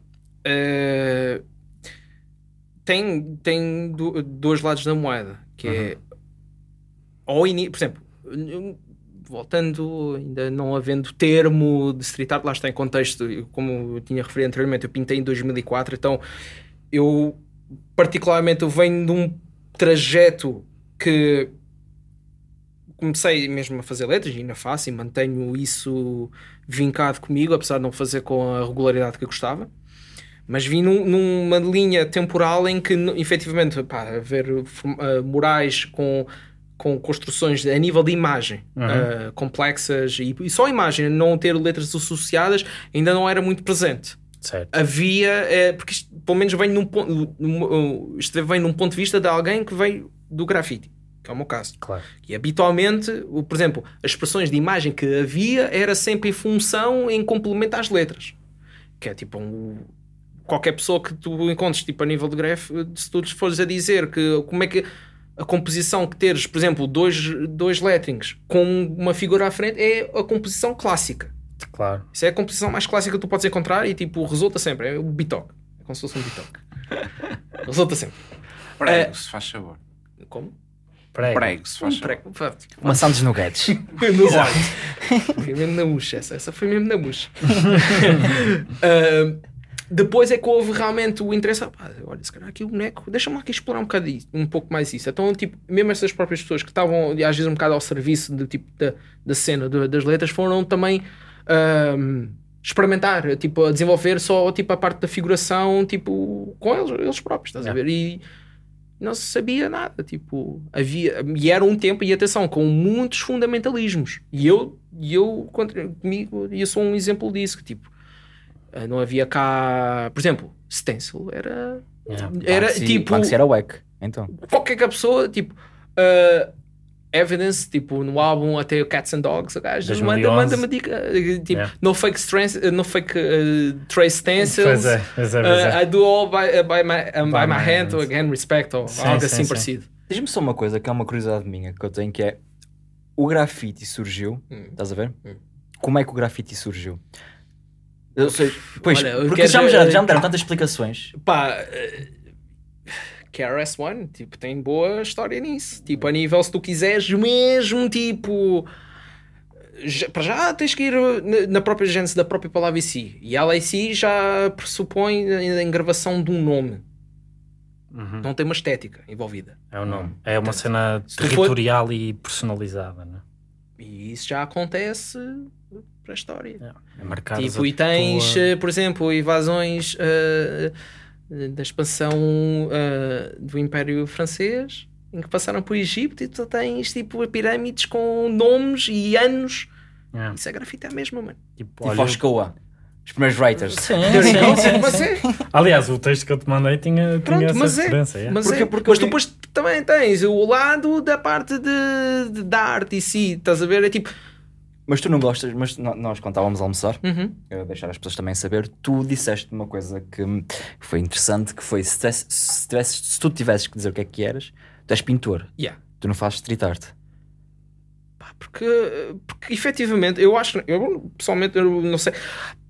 tem dois lados da moeda, que é por exemplo, voltando, ainda não havendo termo de street art, lá está em contexto, como eu tinha referido anteriormente, eu pintei em 2004, então eu particularmente eu venho de um trajeto que comecei mesmo a fazer letras e ainda faço e mantenho isso vincado comigo, apesar de não fazer com a regularidade que eu gostava, mas vim numa linha temporal em que efetivamente haver murais com construções a nível de imagem complexas e só imagem, não ter letras associadas ainda não era muito presente. Certo. Havia, porque isto, pelo menos vem num ponto de vista de alguém que veio do grafite, que é o meu caso. Claro. E habitualmente, por exemplo, as expressões de imagem que havia era sempre em função, em complemento às letras. Que é tipo qualquer pessoa que tu encontres tipo, a nível de graf, se tu fores a dizer que como é que a composição que teres, por exemplo, dois letterings com uma figura à frente é a composição clássica. Claro. Isso é a composição mais clássica que tu podes encontrar e tipo, resulta sempre, é o bitoque. É como se fosse um bitoque. Resulta sempre. Prego, se faz favor. Como? Prego, se faz favor. Uma Santos Nuggets. Foi mesmo na bucha, essa foi mesmo na bucha. Depois é que houve realmente o interesse. Olha, se calhar aqui o boneco, deixa-me aqui explorar um pouco mais isso. Então, tipo, mesmo essas próprias pessoas que estavam às vezes um bocado ao serviço do tipo da cena das letras foram também experimentar, tipo, a desenvolver só tipo, a parte da figuração, tipo, com eles próprios, estás a ver? E não se sabia nada, tipo, e era um tempo, e atenção, com muitos fundamentalismos. E eu comigo, eu sou um exemplo disso, que tipo, não havia cá, por exemplo, stencil era tipo, Banksy era wack, então. Qualquer pessoa, tipo, Evidence, tipo, no álbum até o Cats and Dogs, o gajo manda-me dica, tipo, no fake trace stencils, I do all by my hand, or again, respect, ou algo assim parecido. Diz-me só uma coisa, que é uma curiosidade minha que eu tenho, que é, o grafite surgiu, estás a ver? Como é que o grafite surgiu? Eu sei, pois, olha, porque já me deram tantas explicações. Pá, KRS-One, tipo, tem boa história nisso. Tipo, a nível, se tu quiseres mesmo, tipo, para já tens que ir na própria gênese da própria palavra em si. E ela em si já pressupõe a engravação de um nome. Não tem uma estética envolvida. É o nome. É uma cena territorial e personalizada, não é? E isso já acontece para a história. É marcado. Tipo, e tens, por exemplo, invasões da expansão do Império Francês, em que passaram por Egito, e tu tens tipo pirâmides com nomes e anos. Isso é grafite, é mesmo, mano. Tipo Foscoa, os primeiros writers. Sim. Mas é. Aliás, o texto que eu te mandei tinha essa referência. Mas tu depois também tens o lado da parte da arte em si, estás a ver? É tipo. Mas tu não gostas, mas nós quando estávamos a almoçar, eu deixar as pessoas também saber, tu disseste uma coisa que foi interessante, que foi, se tu tivesses que dizer o que é que eras, tu és pintor, tu não fazes street art. Pá, porque efetivamente, eu acho, eu pessoalmente, eu não sei,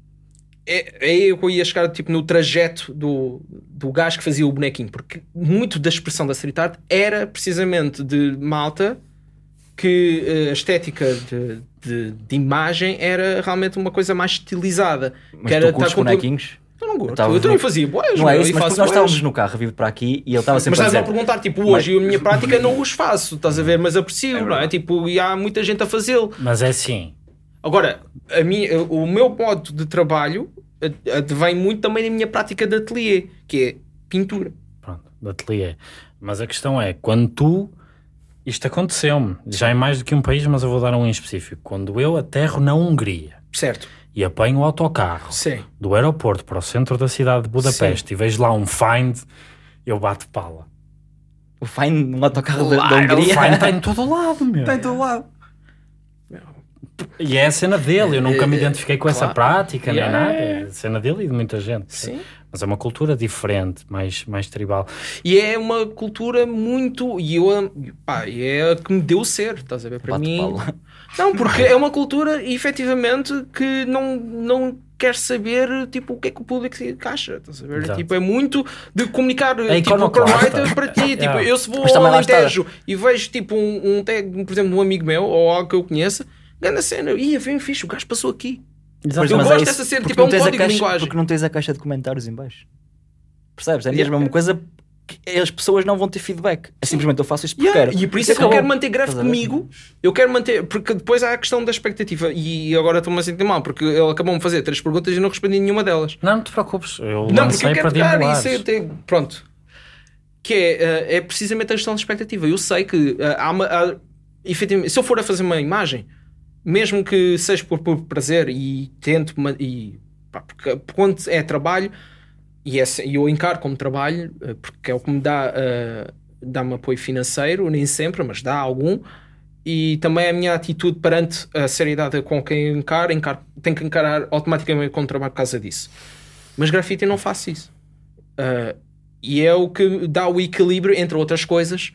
eu ia chegar tipo, no trajeto do gajo que fazia o bonequinho, porque muito da expressão da street art era precisamente de malta, que a estética de imagem era realmente uma coisa mais estilizada. Mas tu curtes bonequinhos? Eu não gosto. Eu também fazia boas. Não é isso, mas porque nós estávamos no carro, vivo para aqui, e ele estava sempre a dizer... Mas estás a perguntar, tipo, hoje a minha prática não os faço, estás a ver? Mas aprecio, não é? Tipo, e há muita gente a fazê-lo. Mas é assim. Agora, o meu modo de trabalho vem muito também da minha prática de ateliê, que é pintura. Pronto, de ateliê. Mas a questão é, quando tu... Isto aconteceu-me, já em mais do que um país, mas eu vou dar um em específico. Quando eu aterro na Hungria, certo, e apanho o autocarro do aeroporto para o centro da cidade de Budapeste, e vejo lá um Find, eu bato pala. O Find no autocarro da Hungria? O Find está em todo lado, meu. Está em todo lado. E é a cena dele, eu nunca me identifiquei com essa prática, nem nada. É a cena dele e de muita gente. Sim. Mas é uma cultura diferente, mais tribal. E é uma cultura muito... E é a que me deu ser, estás a ver? Para mim... Não, porque é uma cultura, efetivamente, que não quer saber, tipo, o que é que o público acha, estás a ver? Tipo, é muito de comunicar, tipo, o writer para ti. Tipo, eu se vou ao Alentejo e vejo, tipo, um tag, por exemplo, de um amigo meu, ou algo que eu conheça, grande cena, vem fixe, o gajo passou aqui. Exato, eu gosto dessa cena, tipo, é um código de linguagem. Porque não tens a caixa de comentários em baixo. Percebes? É mesmo uma coisa que as pessoas não vão ter feedback. É simplesmente eu faço isto porque quero. E por isso é que eu quero manter greve comigo. Eu quero manter, porque depois há a questão da expectativa. E agora estou-me a sentir mal, porque ele acabou-me de fazer 3 perguntas e não respondi nenhuma delas. Não te preocupes, eu não, porque eu quero pegar isso. Pronto. Que é precisamente a questão da expectativa. Eu sei que efetivamente, se eu for a fazer uma imagem, mesmo que seja por prazer e tento, porque quando é trabalho, e eu encaro como trabalho, porque é o que me dá-me apoio financeiro, nem sempre, mas dá algum, e também a minha atitude perante a seriedade com quem encaro, tenho que encarar automaticamente como trabalho por causa disso. Mas grafite eu não faço isso. E é o que dá o equilíbrio, entre outras coisas,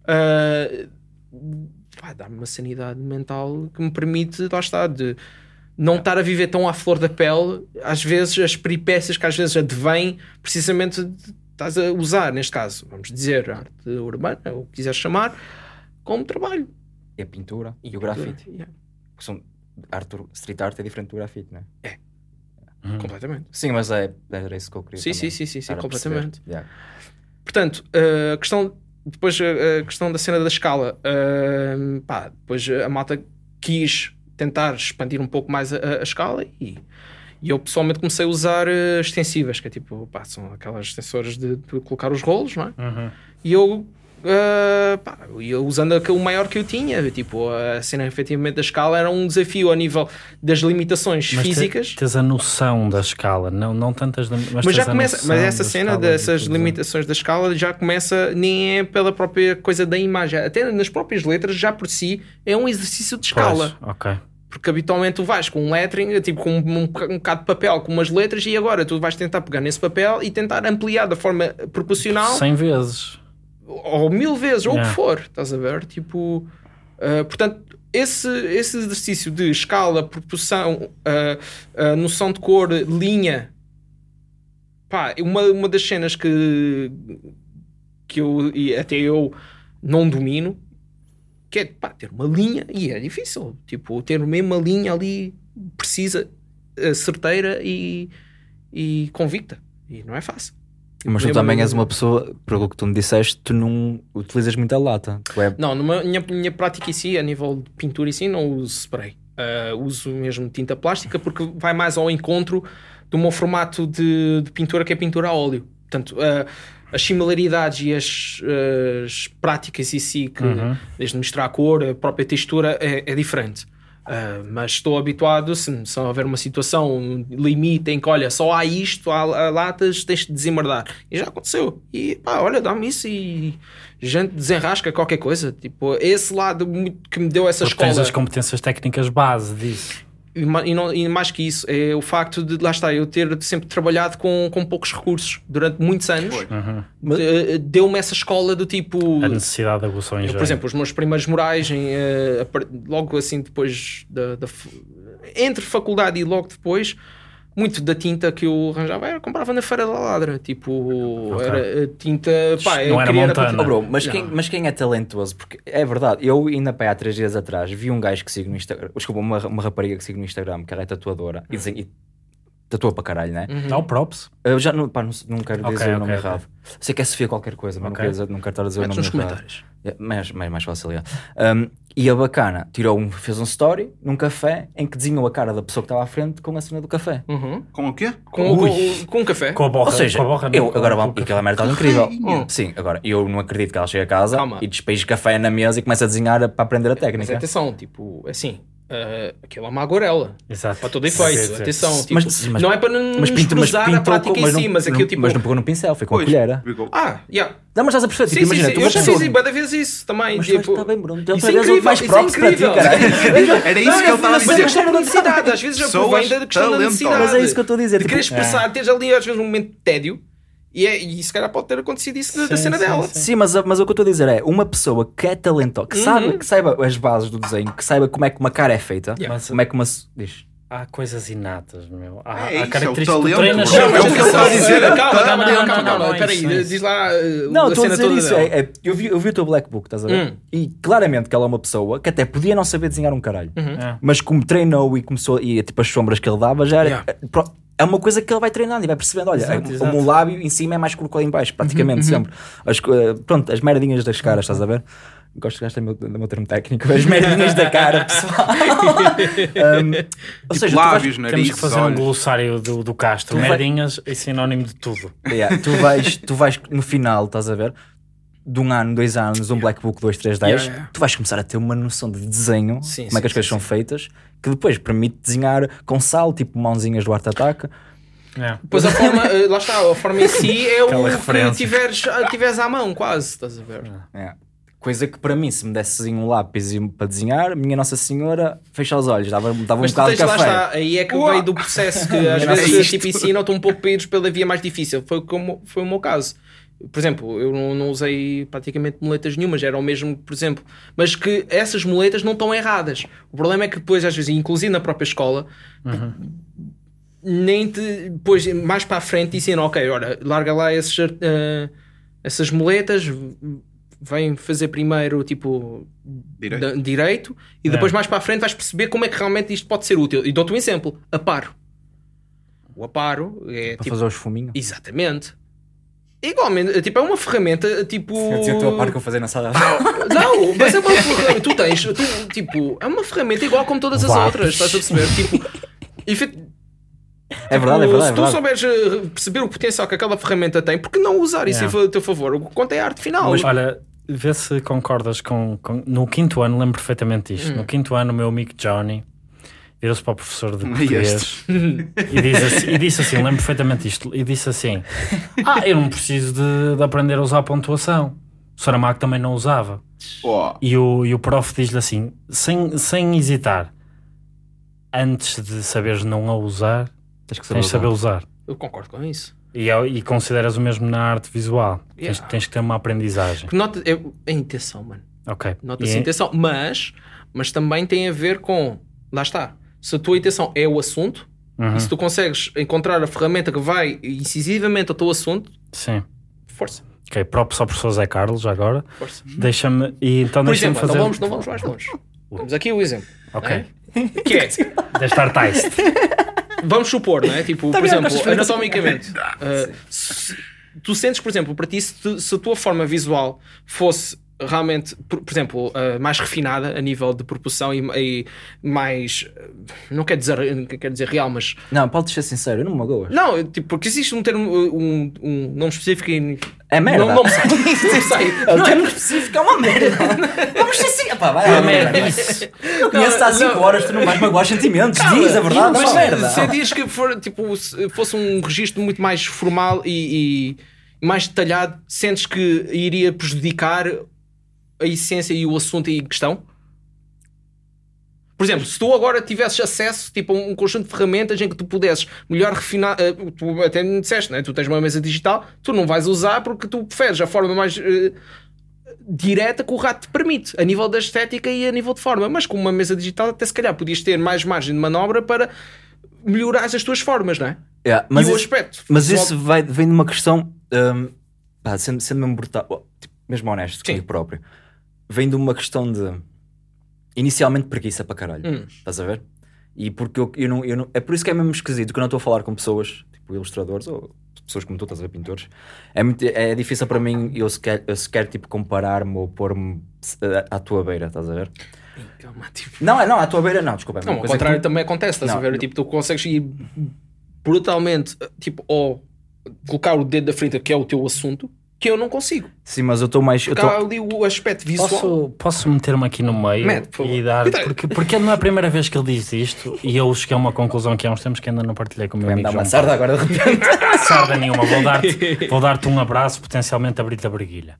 dá-me uma sanidade mental que me permite, lá está, de não estar a viver tão à flor da pele, às vezes as peripécias que às vezes advêm precisamente estás a usar, neste caso, vamos dizer, a arte urbana, ou o que quiseres chamar, como trabalho. E a pintura e o grafite. Que street art é diferente do grafite, não é? Completamente. Sim, mas era isso que eu queria. Sim, completamente. Portanto, depois a questão da cena da escala, depois a malta quis tentar expandir um pouco mais a escala e eu pessoalmente comecei a usar extensivas, que é tipo, são aquelas extensoras de colocar os rolos, não é? E eu usando o maior que eu tinha, tipo, a cena efetivamente da escala era um desafio a nível das limitações físicas. Tens a noção da escala, não tantas, mas já começa, mas essa cena dessas limitações da escala já começa, nem é pela própria coisa da imagem, até nas próprias letras já por si é um exercício de escala. Ok. Porque habitualmente tu vais com um lettering, tipo com um bocado de papel, com umas letras, e agora tu vais tentar pegar nesse papel e tentar ampliar da forma proporcional 100 vezes ou 1000 vezes, ou o que for, estás a ver? Tipo, portanto, esse exercício de escala, proporção, noção de cor, linha, uma das cenas que eu não domino, que é ter uma linha, e é difícil, tipo, ter mesmo uma linha ali precisa, certeira e convicta, e não é fácil. Mas tu também és uma pessoa, pelo que tu me disseste, tu não utilizas muita lata. Não, na minha prática em si, a nível de pintura em si, não uso spray. Uso mesmo tinta plástica, porque vai mais ao encontro do meu formato de pintura, que é pintura a óleo. Portanto, as similaridades e as práticas em si, que desde misturar a cor, a própria textura, é diferente. Mas estou habituado, se houver uma situação limite em que, olha, só há isto, há latas, tens de desemmerdar. E já aconteceu. E olha, dá-me isso e a gente desenrasca qualquer coisa. Tipo, esse lado que me deu essa escola. Tens as competências técnicas base disso. E mais que isso, é o facto de, lá está, eu ter sempre trabalhado com poucos recursos durante muitos anos. Deu-me essa escola do tipo... A necessidade de aguções. Por exemplo, os meus primeiros murais, logo assim depois entre faculdade e logo depois, muito da tinta que eu arranjava comprava na Feira da Ladra, tipo, era tinta, não era montana. Mas quem é talentoso, porque é verdade, eu ainda há 3 dias atrás vi um gajo que sigo no Instagram, desculpa, uma rapariga que sigo no Instagram, que ela é tatuadora e tatua para caralho, né? Dá o props. Eu já não quero dizer o nome errado. Sei que é Sofia qualquer coisa, mas não quero estar a dizer o nome errado. Comentários. Mais fácil, e a bacana fez um story num café em que desenhou a cara da pessoa que estava à frente com a cena do café. Com o quê? Com um café. Com a borra. Ou seja, aquela merda está incrível. Sim, agora, eu não acredito que ela chegue a casa e despeje café na mesa e comece a desenhar para aprender a técnica. Mas atenção, tipo, assim... aquilo é uma agorela. Exato. Para todo efeito. Atenção, tipo, mas não é para não desprezar a prática em si, mas aquilo tipo... Mas não pegou no pincel, foi com a colher. Não, mas estás a perceber, sim, imagina, eu já fiz cada vez isso também. Mas tipo, está bem, Bruno. Isso é incrível, mais props para ti, caralho. Era isso que ele estava a dizer. Mas é questão da necessidade, às vezes já provém da questão da necessidade. Mas é isso que eu estou a dizer. De querer expressar, teres ali às vezes um momento de tédio. E se calhar pode ter acontecido isso da cena dela. Sim, mas o que eu estou a dizer é uma pessoa que é talentosa, que saiba as bases do desenho, que saiba como é que uma cara é feita, como é que uma... Diz. há coisas inatas, meu. Há isso, características é o que tu talento, treinas bro. sempre. É o que ele está a dizer. Calma, peraí, diz lá Não, a estou a cena dizer toda isso. dela. Eu vi o teu Black Book, estás a ver? E claramente que ela é uma pessoa que até podia não saber desenhar um caralho. Mas como treinou e começou, e tipo as sombras que ele dava já era. É uma coisa que ele vai treinando e vai percebendo. Olha, o meu lábio em cima é mais curto que lá em baixo, praticamente sempre. Pronto, as merdinhas das caras, estás a ver? Gosto de gastar do meu termo técnico, as merdinhas da cara, pessoal. Ou seja, lábios, Temos nariz, que fazer um glossário do Castro. Merdinhas é sinónimo de tudo. Tu vais no final, estás a ver? De 1 ano, 2 anos, um Black Book 2, 3, 10, tu vais começar a ter uma noção de desenho, como é que as coisas são feitas, que depois permite desenhar com sal, tipo mãozinhas do Art Attack. Pois a forma, lá está, a forma em si é Aquela o referência. que tiveres à mão, quase, estás a ver? Coisa que para mim, se me desse um lápis para desenhar, minha Nossa Senhora, fecha os olhos, dava um Mas bocado de lá café. está, aí é que veio do processo que às vezes tipo, ensinam-te um pouco para ires pela via mais difícil. Foi o meu caso. Por exemplo, eu não usei praticamente muletas nenhumas, eram mesmo, por exemplo, mas que essas muletas não estão erradas. O problema é que depois, às vezes, inclusive na própria escola, nem te, depois, mais para a frente, ensinam, ok, olha, larga lá essas muletas, vem fazer primeiro tipo direito e depois mais para a frente vais perceber como é que realmente isto pode ser útil. E dou-te um exemplo: aparo. O aparo é Para tipo, fazer os fuminhos. exatamente. Igualmente, tipo, é uma ferramenta tipo. Eu estou a par que eu fazer na sala. Não, mas é uma ferramenta. Tipo, é uma ferramenta igual como todas as outras, estás a perceber? Tipo, é verdade. Se tu souberes perceber o potencial que aquela ferramenta tem, por que não usar isso a teu favor? O que conta é a arte final. Mas olha, vê se concordas com... No 5º ano, lembro perfeitamente disto. No 5º ano, o meu amigo Johnny virou-se para o professor de português e disse assim, lembro perfeitamente isto, e disse assim, eu não preciso de aprender a usar a pontuação. O Saramago também não usava. E o prof diz-lhe assim, sem hesitar, antes de saberes não a usar, tens de saber usar. Eu concordo com isso. E consideras o mesmo na arte visual. Tens que ter uma aprendizagem. Nota a intenção, mano. Ok. Nota-se a intenção, mas também tem a ver com, lá está, se a tua intenção é o assunto, e se tu consegues encontrar a ferramenta que vai incisivamente ao teu assunto, força. Ok, próprio só professor Zé Carlos agora. Força. Deixa-me fazer... fazer... Não vamos mais longe. Temos aqui o exemplo. Ok. Que é... Deve estar Teist. Vamos supor, não é? Tipo, por exemplo, anatomicamente, tu sentes, por exemplo, para ti, se a tua forma visual fosse realmente, por exemplo, mais refinada a nível de proporção e mais, não quer dizer real, mas... Não, podes ser sincero, eu não me magoas. Não, tipo, porque existe um termo, um nome específico e... É merda. Não me sai. O termo específico é uma merda. Vamos ser assim. Vai, merda. Eu conheço-te há 5 horas, tu não vais magoar sentimentos. Diz a verdade, mas é uma merda. Sentias que fosse um registro muito mais formal e mais detalhado, sentes que iria prejudicar a essência e o assunto em questão? Por exemplo, se tu agora tivesses acesso tipo, a um conjunto de ferramentas em que tu pudesses melhor refinar, tu até me disseste, né? Tu tens uma mesa digital, tu não vais usar porque tu preferes a forma mais direta que o rato te permite, a nível da estética e a nível de forma, mas com uma mesa digital até se calhar podias ter mais margem de manobra para melhorar as tuas formas, não é? Mas e o aspecto. Mas isso vem de uma questão, sendo mesmo brutal, tipo, mesmo honesto comigo próprio, vem de uma questão de inicialmente preguiça para caralho, estás a ver? E porque eu não, é por isso que é mesmo esquisito que eu não estou a falar com pessoas, tipo ilustradores ou pessoas como tu, estás a ver, pintores. É difícil para mim eu sequer tipo comparar-me ou pôr-me à tua beira, estás a ver? Tipo... Não, à tua beira não, desculpa. Não, ao contrário também acontece, estás a ver? Tipo, tu consegues ir brutalmente, tipo, ou colocar o dedo da frente que é o teu assunto, que eu não consigo. Sim, mas eu estou mais... Porque há ali o aspecto visual. Posso meter-me aqui no meio e dar... Porque não é a primeira vez que ele diz isto e eu cheguei a uma conclusão que há uns tempos que ainda não partilhei com o meu amigo João. Vai-me dar uma sarda agora de repente. Sarda nenhuma. Vou dar-te um abraço, potencialmente abrir-te a briguilha.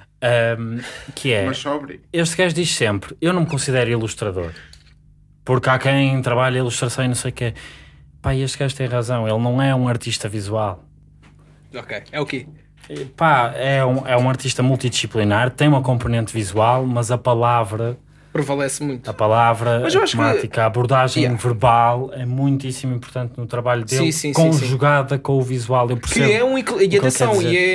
Que é... Mas sobre. Este gajo diz sempre, eu não me considero ilustrador. Porque há quem trabalha ilustração e não sei o quê. Pá, este gajo tem razão. Ele não é um artista visual. Ok, é o quê? Pá, é um artista multidisciplinar, tem uma componente visual, mas a palavra prevalece muito. A palavra, Mas eu acho a abordagem verbal é muitíssimo importante no trabalho dele, conjugada com o visual. Eu percebo. Que é e atenção,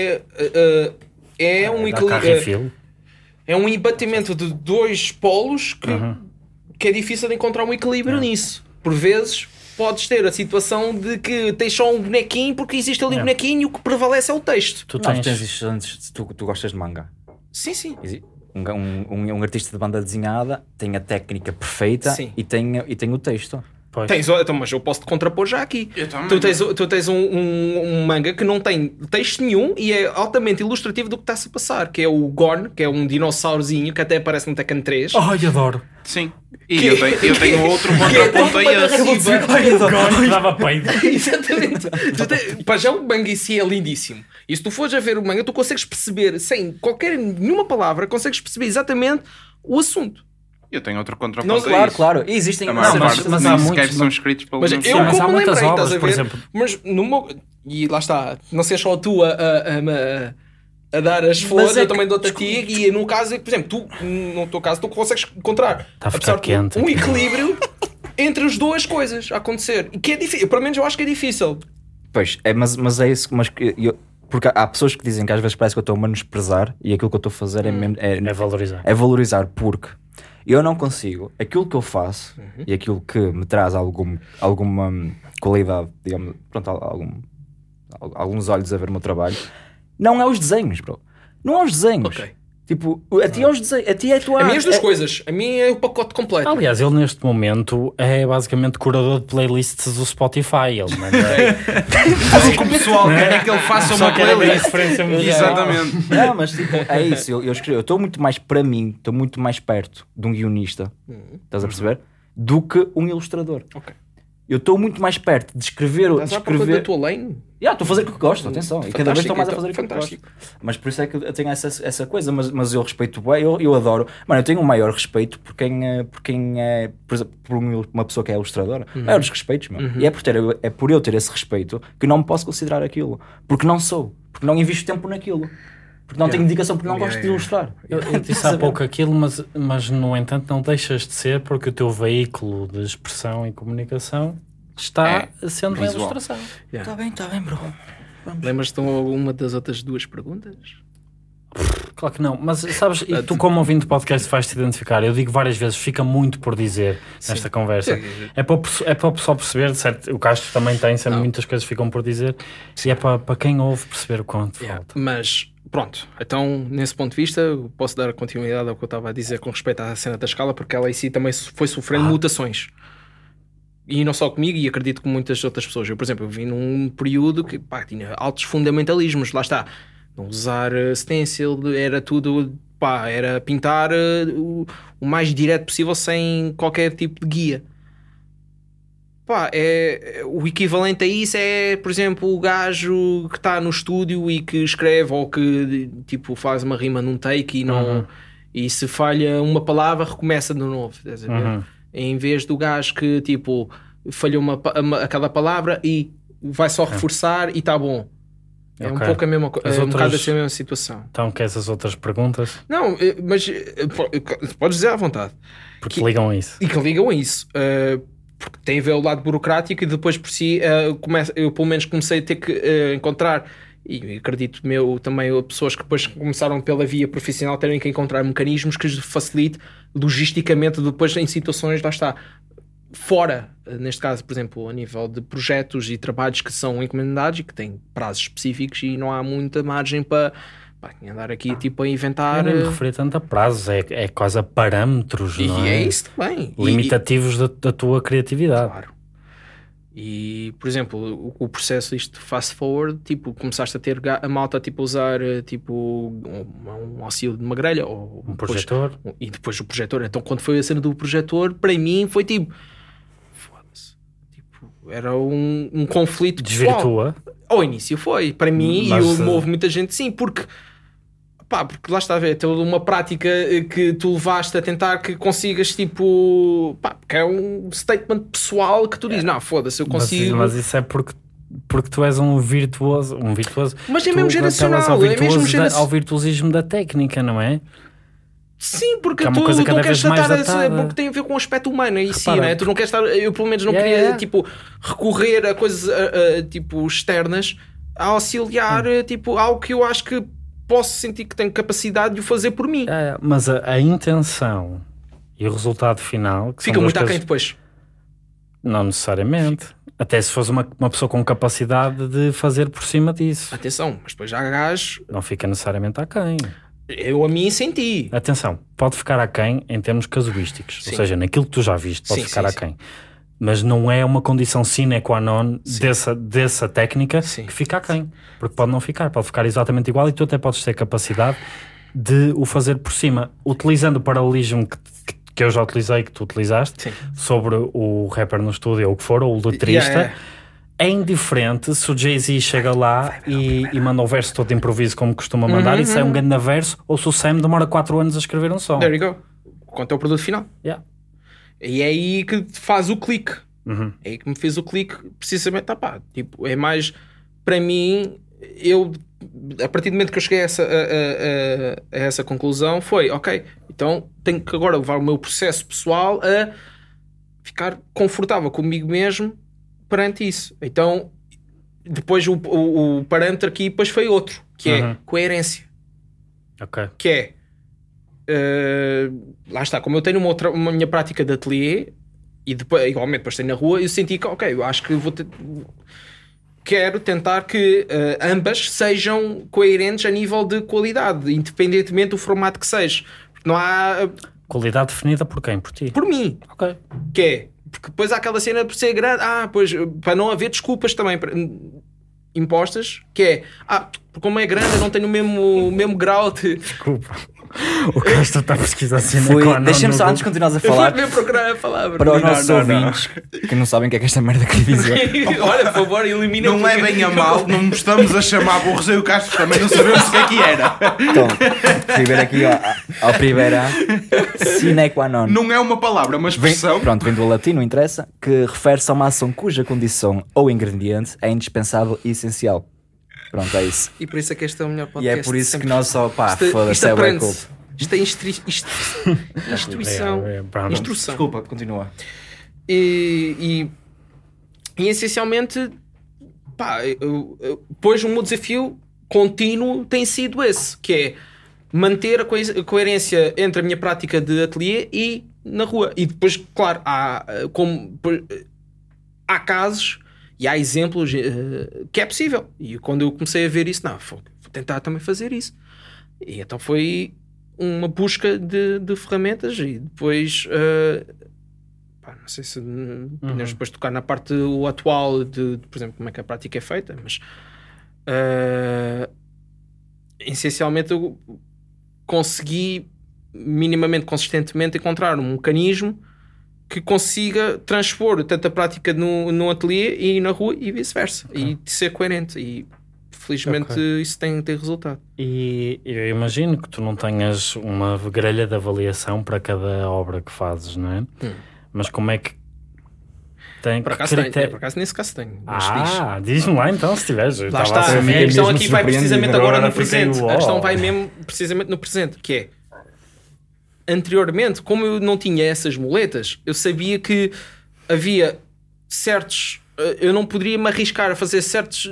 é um equilíbrio. É um embatimento de dois polos que é difícil de encontrar um equilíbrio nisso. Por vezes podes ter a situação de que tens só um bonequinho porque existe ali um bonequinho e o que prevalece é o texto. Tu gostas de manga? Sim. Um artista de banda desenhada tem a técnica perfeita e tem o texto. Mas eu posso te contrapor já aqui. Tu tens um manga que não tem texto nenhum e é altamente ilustrativo do que está-se a passar, que é o Gorn, que é um dinossaurozinho que até aparece no Tekken 3. Ai, adoro. Sim. E eu tenho outro contraponto a esse. O Gorn dava peido. Exatamente. Já o manga em si é lindíssimo. E se tu fores a ver o manga, tu consegues perceber, sem nenhuma palavra, consegues perceber exatamente o assunto. Eu tenho outro contraponto a isso. Claro. E existem... Mas há muitos... são escritos pelo... Mas há muitas obras, por exemplo. Mas e lá está. Não seja só tu a dar as flores, eu também dou-te a ti. E no caso, por exemplo, no teu caso, tu consegues encontrar um equilíbrio entre as duas coisas a acontecer. E que é difícil. Pelo menos eu acho que é difícil. Pois, mas é isso. Porque há pessoas que dizem que às vezes parece que eu estou a menosprezar e aquilo que eu estou a fazer é valorizar. É valorizar, porque eu não consigo. Aquilo que eu faço e aquilo que me traz alguma qualidade, digamos, pronto, alguns olhos a ver o meu trabalho, não é os desenhos, bro. Não é os desenhos. Ok. Tipo, a ti é os desenhos, a ti é a tua... A mim as duas coisas. A mim é o pacote completo. Aliás, ele neste momento é basicamente curador de playlists do Spotify. Ele manda... o que o pessoal quer é que ele faça uma playlist. Exatamente. Não, mas tipo, é isso. Eu estou muito mais, para mim, estou muito mais perto de um guionista, estás a perceber? Do que um ilustrador. Ok. Eu estou muito mais perto de escrever... Estás à procura da tua lane? Estou a fazer o que gosto, atenção. E cada vez estou mais a fazer o que gosto. Mas por isso é que eu tenho essa coisa. Mas eu respeito bem, eu adoro. Mano, eu tenho um maior respeito por quem é, por exemplo, por uma pessoa que é ilustradora. Maiores respeitos, meu. E é por eu ter esse respeito que não me posso considerar aquilo. Porque não sou. Porque não invisto tempo naquilo. Porque não tenho dedicação, porque não gosto de ilustrar. Eu disse há pouco aquilo, mas no entanto não deixas de ser, porque o teu veículo de expressão e comunicação está sendo a ilustração. Está bem, bro. Lembras-te de alguma das outras duas perguntas? Claro que não, mas sabes, e tu como ouvinte de podcast vais-te identificar, eu digo várias vezes, fica muito por dizer nesta conversa. É para o pessoal perceber, certo? O Castro também tem, sempre muitas coisas ficam por dizer, e é para quem ouve perceber o quanto falta. Mas... Pronto, então nesse ponto de vista posso dar continuidade ao que eu estava a dizer com respeito à cena da escala, porque ela em si também foi sofrendo mutações. E não só comigo, e acredito que muitas outras pessoas. Eu, por exemplo, vim num período que tinha altos fundamentalismos, lá está. Não usar stencil, era tudo, era pintar o mais direto possível sem qualquer tipo de guia. O equivalente a isso é, por exemplo, o gajo que está no estúdio e que escreve ou que tipo faz uma rima num take e não e se falha uma palavra recomeça de novo, estás a ver? Em vez do gajo que tipo falhou aquela palavra e vai só reforçar e está bom. É um pouco a mesma coisa, um bocado assim a mesma situação. Então, que essas outras perguntas? Não, mas podes dizer à vontade. Porque ligam a isso. E que ligam a isso. Porque tem a ver o lado burocrático e depois por si eu pelo menos comecei a ter que encontrar, e acredito também pessoas que depois começaram pela via profissional terem que encontrar mecanismos que facilite logisticamente depois em situações, lá está, fora, neste caso, por exemplo, a nível de projetos e trabalhos que são encomendados e que têm prazos específicos e não há muita margem para andar aqui tipo a inventar. Eu não me referi tanto a prazos, é quase a parâmetros, não é? E é isso também. Limitativos da tua criatividade. Claro. E, por exemplo, o processo isto fast forward, tipo, começaste a ter a malta tipo, a usar tipo um auxílio de uma grelha ou um projetor. E depois o projetor. Então, quando foi a cena do projetor, para mim foi tipo, foda-se. Tipo, era um conflito desvirtua. Pessoal. Ao início foi, para mim, e houve muita gente sim, porque lá está a ver, toda uma prática que tu levaste a tentar que consigas, tipo, que é um statement pessoal que tu dizes, não, foda-se, eu consigo. Mas isso é porque tu és um virtuoso. Mas é mesmo geracional, ao virtuosismo da técnica, não é? Sim, porque que é tu uma coisa não cada queres vez mais tratar datada. porque tem a ver com o aspecto humano em si, Repara, né? Tu não queres estar. Eu pelo menos não queria tipo recorrer a coisas tipo externas a auxiliar tipo algo que eu acho que posso sentir que tenho capacidade de o fazer por mim. Mas a intenção e o resultado final que Fica muito aquém depois. Não necessariamente. Até se fosse uma pessoa com capacidade de fazer por cima disso. Atenção, mas depois já gás. Não fica necessariamente aquém. Eu a mim senti. Atenção, pode ficar aquém em termos casuísticos. Sim. Ou seja, naquilo que tu já viste pode Sim, ficar sim, aquém. Mas não é uma condição sine qua non dessa técnica que fica aquém. Porque pode não ficar, pode ficar exatamente igual e tu até podes ter capacidade de o fazer por cima. Utilizando o paralelismo que eu já utilizei, que tu utilizaste, sobre o rapper no estúdio ou o que for, ou o letrista, é indiferente se o Jay-Z chega lá e manda o verso todo de improviso como costuma mandar e sai um grande verso, ou se o Sam demora 4 anos a escrever um som. There you go. Quanto é o produto final. E é aí que faz o clique. É aí que me fez o clique, precisamente, tipo, é mais, para mim, a partir do momento que eu cheguei a essa conclusão, foi, ok, então tenho que agora levar o meu processo pessoal a ficar confortável comigo mesmo perante isso. Então, depois o parâmetro aqui depois foi outro, que é coerência. Que é, lá está, como eu tenho uma minha prática de ateliê, e depois, igualmente depois tenho na rua, eu senti que, ok, eu acho que quero tentar que ambas sejam coerentes a nível de qualidade, independentemente do formato que seja. Porque não há... Qualidade definida por quem? Por ti? Por mim. Que é, porque depois há aquela cena por ser grande, pois, para não haver desculpas também impostas, que é, porque como é grande eu não tenho o mesmo grau de... Desculpa. O Castro está a pesquisar assim. Deixa-me só, antes de continuares a falar, eu fui procurar a palavra. Para os nossos ouvintes que não sabem o que é que esta merda quer dizer. Olha, por favor, elimina. Não é bem a mal, não estamos a chamar Borges e o Castro também não sabemos o que era. Então, escrever aqui ao primeira sine qua non. Não é uma palavra, uma expressão. Vem do latim, não interessa, que refere-se a uma ação cuja condição ou ingrediente é indispensável e essencial. Pronto, é isso. E por isso é que este é o melhor podcast. E é por isso que nós só, foda-se, é o culto. Isto é instituição. Instrução. Desculpa, continua. E essencialmente, depois o meu desafio contínuo tem sido esse, que é manter a coerência entre a minha prática de ateliê e na rua. E depois, claro, há casos e há exemplos que é possível. E quando eu comecei a ver isso, vou tentar também fazer isso. E então foi uma busca de ferramentas e depois não sei se podemos depois tocar na parte atual de, por exemplo, como é que a prática é feita, mas essencialmente eu consegui minimamente, consistentemente encontrar um mecanismo que consiga transpor tanto a prática no ateliê e na rua e vice-versa, e de ser coerente, e felizmente isso tem resultado. E eu imagino que tu não tenhas uma grelha de avaliação para cada obra que fazes, não é? Mas como é que tem? Por acaso nesse caso tenho. Diz-me lá então, se tiveres. Lá está, a questão aqui vai precisamente agora no presente. A questão vai mesmo precisamente no presente, que é, anteriormente, como eu não tinha essas muletas, eu sabia que havia certos... eu não poderia me arriscar a fazer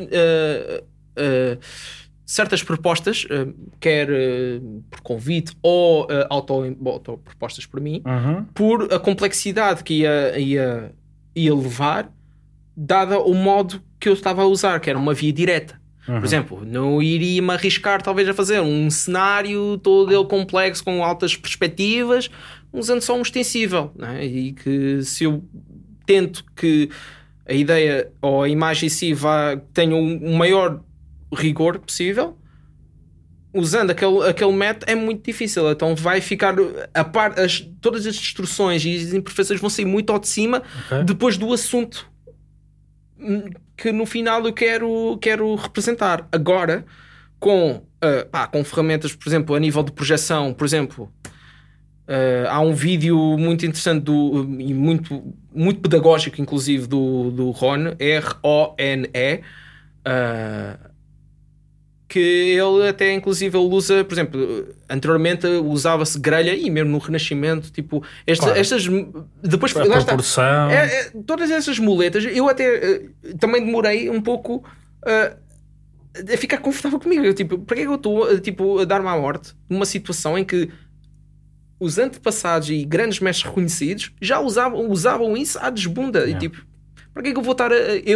certas propostas, quer por convite ou autopropostas por mim, por a complexidade que ia levar, dada o modo que eu estava a usar, que era uma via direta. Por exemplo, não iria me arriscar talvez a fazer um cenário todo ele complexo, com altas perspectivas, usando só um extensível, não é? E que se eu tento que a ideia ou a imagem em si tenha o maior rigor possível, usando aquele método é muito difícil. Então vai ficar todas as distorções e as imperfeições vão sair muito ao de cima depois do assunto que no final eu quero representar. Agora com ferramentas, por exemplo, a nível de projeção, por exemplo, há um vídeo muito interessante e muito, muito pedagógico, inclusive, do Rone, R-O-N-E, que ele até inclusive ele usa, por exemplo, anteriormente usava-se grelha e mesmo no Renascimento, tipo, estas depois a proporção, todas essas muletas, eu até também demorei um pouco a ficar confortável comigo. Eu, tipo, para que é que eu estou tipo, a dar-me à morte numa situação em que os antepassados e grandes mestres reconhecidos já usavam isso à desbunda? E tipo, para que é que eu vou estar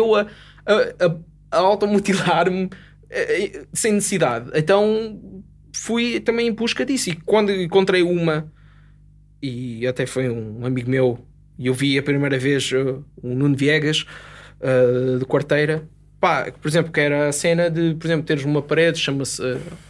a automutilar-me sem necessidade? Então fui também em busca disso, e quando encontrei uma, e até foi um amigo meu, e eu vi a primeira vez o Nuno Viegas de Quarteira, pá, por exemplo, que era a cena de, por exemplo, teres uma parede, chama-se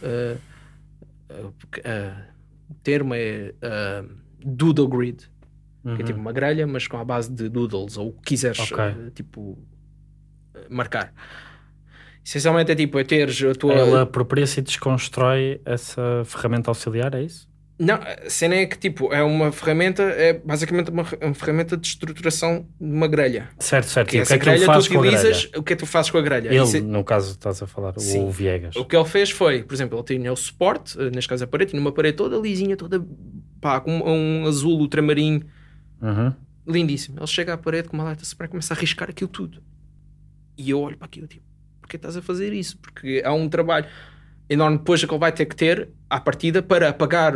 o termo é doodle grid, que é tipo uma grelha mas com a base de doodles, ou o que quiseres tipo marcar. Essencialmente é tipo, é teres a tua... Ela apropria-se e desconstrói essa ferramenta auxiliar, é isso? Não, a cena é que tipo, é uma ferramenta, é basicamente uma ferramenta de estruturação de uma grelha. Certo. Que essa grelha tu utilizas, o que é que tu fazes com a grelha? Ele, no caso estás a falar, sim, o Viegas. O que ele fez foi, por exemplo, ele tinha o suporte, neste caso a parede, tinha uma parede toda lisinha, toda pá, com um azul ultramarinho, lindíssimo. Ele chega à parede com uma lata spray e começa a riscar aquilo tudo. E eu olho para aquilo, tipo, porquê estás a fazer isso? Porque há um trabalho enorme depois que ele vai ter que ter à partida para apagar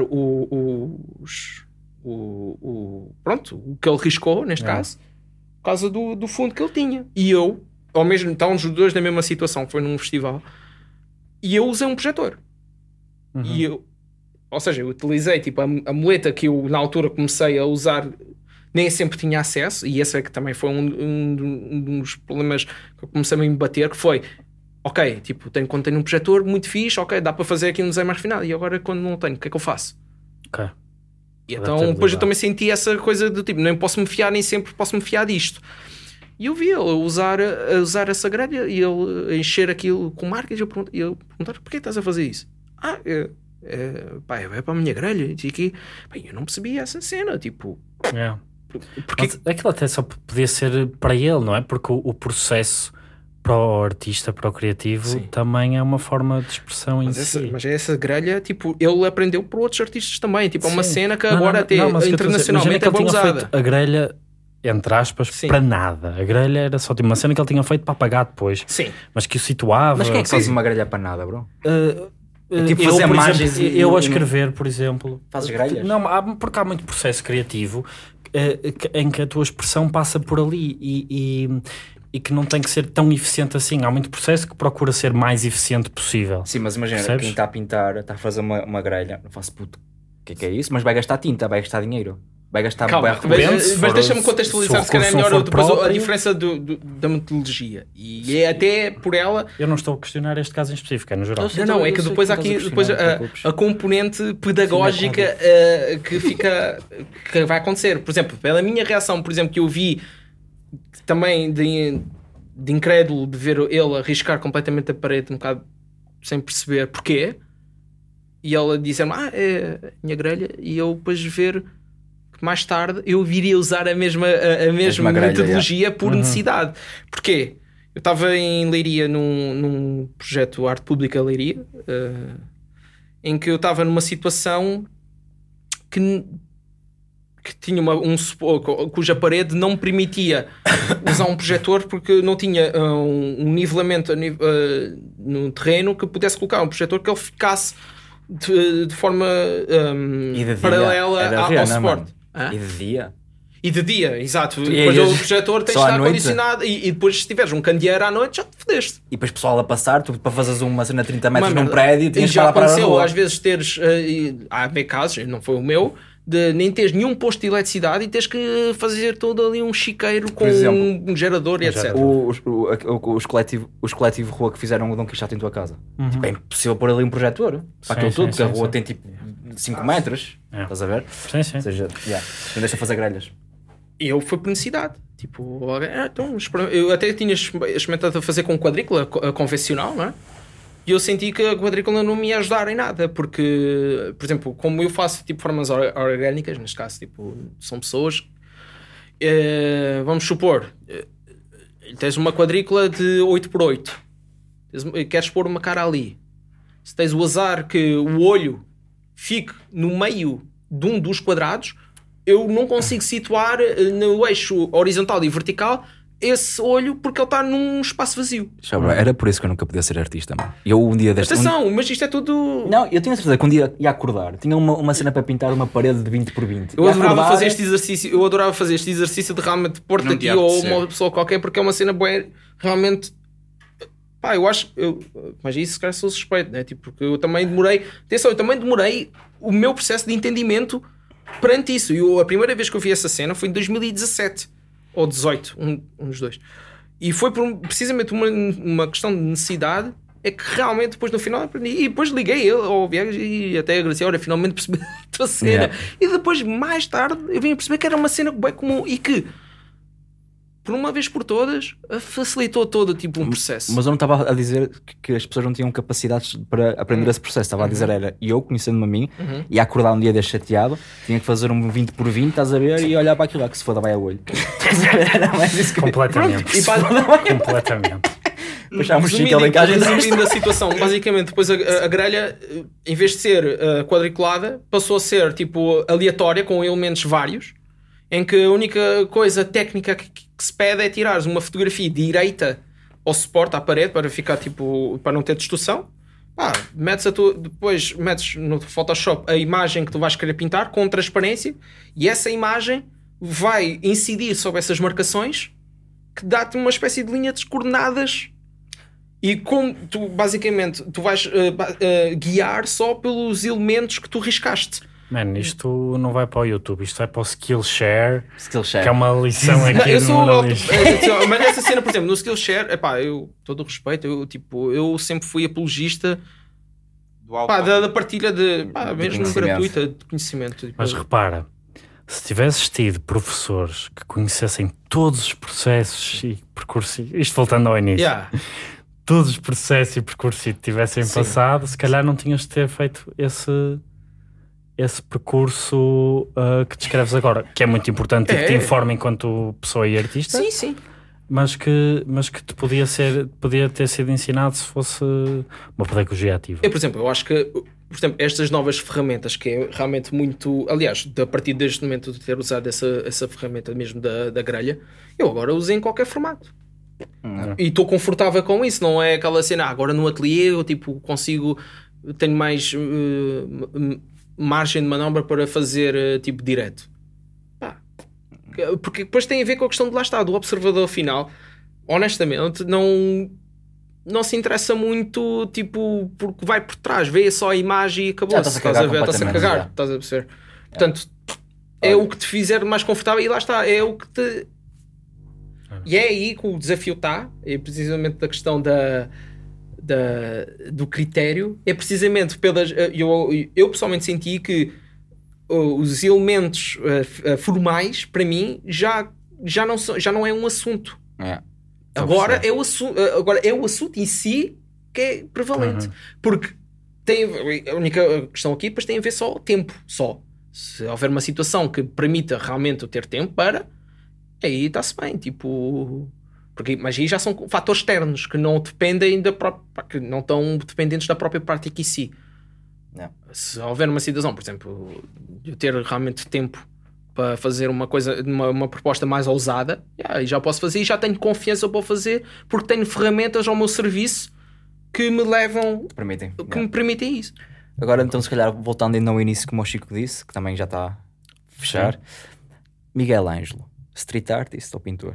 pronto, o que ele riscou, neste caso, por causa do fundo que ele tinha. E eu, ao mesmo tempo, os dois na mesma situação, foi num festival, e eu usei um projetor. E eu, ou seja, eu utilizei tipo a muleta que eu na altura comecei a usar, nem sempre tinha acesso, e esse é que também foi um dos problemas que eu comecei a me bater, que foi, ok, tipo, quando tenho um projetor muito fixe, ok, dá para fazer aqui um desenho mais refinado, e agora quando não tenho, o que é que eu faço? Ok. E então depois eu também senti essa coisa do tipo, nem posso me fiar, nem sempre posso me fiar disto. E eu vi ele usar essa grelha e ele encher aquilo com marcas, e eu perguntar, porquê estás a fazer isso? Pá, é para a minha grelha. E aqui, bem, eu não percebi essa cena, tipo... Porque aquilo até só podia ser para ele, não é? Porque o processo para o artista, para o criativo, também é uma forma de expressão em si. Mas essa grelha, tipo, ele aprendeu por outros artistas também. Tipo, é uma cena que agora até internacionalmente é bem usada. A grelha, entre aspas, para nada. A grelha era só tipo, uma cena que ele tinha feito para apagar depois. Sim. Mas que o situava... Mas quem é que faz uma grelha para nada, bro? Tipo fazer imagens. Eu a escrever, por exemplo. Fazes grelhas? Não, porque há muito processo criativo em que a tua expressão passa por ali e que não tem que ser tão eficiente assim. Há muito processo que procura ser mais eficiente possível. Sim, mas imagina, percebes? quem está a pintar, está a fazer uma grelha, não faço puto, o que é isso? Mas vai gastar tinta, vai gastar dinheiro. Vai gastar... Calma, mas deixa-me contextualizar se calhar melhor depois a diferença da metodologia. E é até por ela... Eu não estou a questionar este caso em específico, é no geral. Não, é que depois há aqui a componente pedagógica que vai acontecer. Por exemplo, pela minha reação, por exemplo, que eu vi também de incrédulo de ver ele arriscar completamente a parede um bocado sem perceber porquê, e ela dizer-me, é a minha grelha, e eu depois ver... mais tarde eu viria usar a mesma metodologia por necessidade. Porquê? Eu estava em Leiria num projeto Arte Pública Leiria, em que eu estava numa situação que tinha cuja parede não me permitia usar um projetor porque não tinha um nivelamento no terreno que pudesse colocar um projetor que ele ficasse de forma paralela ao suporte. E de dia? E de dia, exato. E depois o projetor tem de estar condicionado e depois se tiveres um candeeiro à noite já te fodeste. E depois pessoal a passar, tu para fazeres uma cena de 30 metros num prédio tens já aconteceu às vezes teres, há bem casos, não foi o meu, de nem teres nenhum posto de eletricidade e tens que fazer todo ali um chiqueiro com um gerador e etc. Os coletivo rua que fizeram o Dom Quixote em tua casa, tipo, é impossível pôr ali um projetor para aquilo tudo, porque a rua tem tipo 5 metros, estás a ver? Sim. Ou seja, não deixa fazer grelhas. E eu fui por necessidade. Tipo, então, eu até tinha experimentado a fazer com quadrícula convencional, não é? E eu senti que a quadrícula não me ia ajudar em nada, porque, por exemplo, como eu faço tipo formas orgânicas, neste caso, tipo, são pessoas, vamos supor, tens uma quadrícula de 8x8, queres pôr uma cara ali, se tens o azar que o olho fique no meio de um dos quadrados, eu não consigo situar no eixo horizontal e vertical esse olho porque ele está num espaço vazio. Era por isso que eu nunca podia ser artista, mano. Eu um dia deste... Atenção, mas isto é tudo... Não, eu tinha certeza que um dia ia acordar. Tinha uma cena para pintar uma parede de 20 por 20. Eu adorava fazer este exercício de realmente pôr-te aqui ou uma pessoa qualquer, porque é uma cena boa, realmente... Pá, eu acho... mas isso, cara, sou suspeito, né? Tipo, porque eu também demorei... Atenção, eu também demorei o meu processo de entendimento perante isso. E a primeira vez que eu vi essa cena foi em 2017 ou 18, um dos dois. E foi por precisamente uma questão de necessidade, é que realmente depois no final aprendi. E depois liguei ele ao Viegas e até agradeci, olha, finalmente percebi a tua cena. Yeah. E depois, mais tarde, eu vim a perceber que era uma cena bem comum e que, por uma vez por todas, facilitou todo tipo um processo. Mas eu não estava a dizer que as pessoas não tinham capacidades para aprender esse processo. Estava a dizer, era eu, conhecendo-me a mim, e a acordar um dia deste chateado, tinha que fazer um 20 por 20, estás a ver, e olhar para aquilo lá, que se foda vai a olho. Estás a ver? Era mais isso que... Completamente. Completamente. Resumindo a situação, basicamente, depois a grelha, em vez de ser quadriculada, passou a ser tipo aleatória, com elementos vários, em que a única coisa técnica que se pede é tirares uma fotografia direita ao suporte, à parede, para ficar tipo, para não ter distorção. Depois metes no Photoshop a imagem que tu vais querer pintar com transparência, e essa imagem vai incidir sobre essas marcações, que dá-te uma espécie de linha de coordenadas, e como tu basicamente tu vais guiar só pelos elementos que tu riscaste. Mano, isto não vai para o YouTube, isto vai para o Skillshare, que é uma lição aqui. Mas essa cena, por exemplo, no Skillshare, eu, todo o respeito, eu sempre fui apologista da partilha mesmo gratuita de conhecimento. Mas repara, se tivesses tido professores que conhecessem todos os processos e percursos, isto voltando ao início, todos os processos e percursos que tivessem passado, se calhar não tinhas de ter feito esse percurso que descreves agora, que é muito importante e que te informa enquanto pessoa e artista. Sim. Mas que te podia ter sido ensinado se fosse uma pedagogia ativa. Por exemplo, eu acho que estas novas ferramentas, que é realmente muito... Aliás, a partir deste momento de ter usado essa ferramenta mesmo da grelha, eu agora uso em qualquer formato. E estou confortável com isso. Não é aquela cena, agora no ateliê eu tenho mais... margem de manobra para fazer tipo direto. Porque depois tem a ver com a questão de lá está, do observador final. Honestamente, não se interessa muito, tipo, porque vai por trás, vê só a imagem e acabou-se. Estás a cagar, estás a perceber? Portanto, é o que te fizer mais confortável e lá está, é o que te... E é aí que o desafio está, é precisamente da questão do critério, é precisamente eu pessoalmente senti que os elementos formais para mim já não é um assunto. Agora é o assunto em si que é prevalente, porque a única questão aqui depois tem a ver só o tempo. Se houver uma situação que permita realmente eu ter tempo aí está-se bem, tipo... Mas aí já são fatores externos que não dependem que não estão dependentes da própria prática em si. Não. Se houver uma situação, por exemplo, de eu ter realmente tempo para fazer uma coisa, uma proposta mais ousada, já posso fazer e já tenho confiança para fazer, porque tenho ferramentas ao meu serviço que me levam, me permitem isso. Agora então, se calhar, voltando ainda ao início, como o Chico disse, que também já está a fechar, Miguel Ângelo, street artist ou pintor?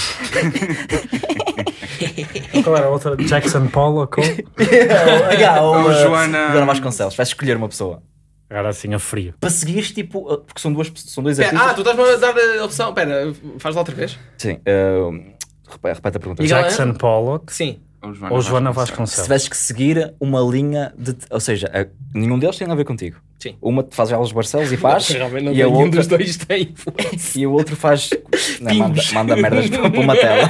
Qual era a outra? Jackson Pollock? Ou Joana Vasconcelos. Vais escolher uma pessoa. Agora assim a frio. Para seguires, tipo, porque são dois artistas. Tu estás-me a dar a opção. Espera, faz lá outra vez. Sim. Repete a pergunta. Jackson Pollock. Sim. Ou Joana Vasconcelos. Se tivesses que seguir uma linha de... Ou seja, nenhum deles tem a ver contigo. Sim. Uma te faz Elas Barcelos e faz. Não, e a outra... dos dois tem. E o outro faz... manda merdas para uma tela.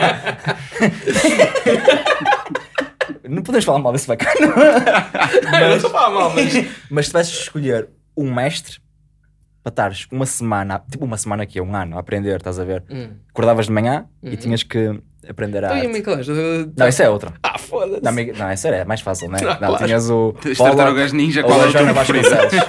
Não podemos falar mal desse bacana. Não estou a falar mal, mas se tivesses que escolher um mestre para estares uma semana, tipo uma semana aqui, um ano, a aprender, estás a ver? Acordavas de manhã e tinhas que aprender a arte. Michelangelo. Não, isso é outra. Foda-se. Não, é sério, é mais fácil, não é? Não, claro. Tinhas o As Tartarugas Ninja, ou qual é a o Joana teu preferido? Vasconcelos.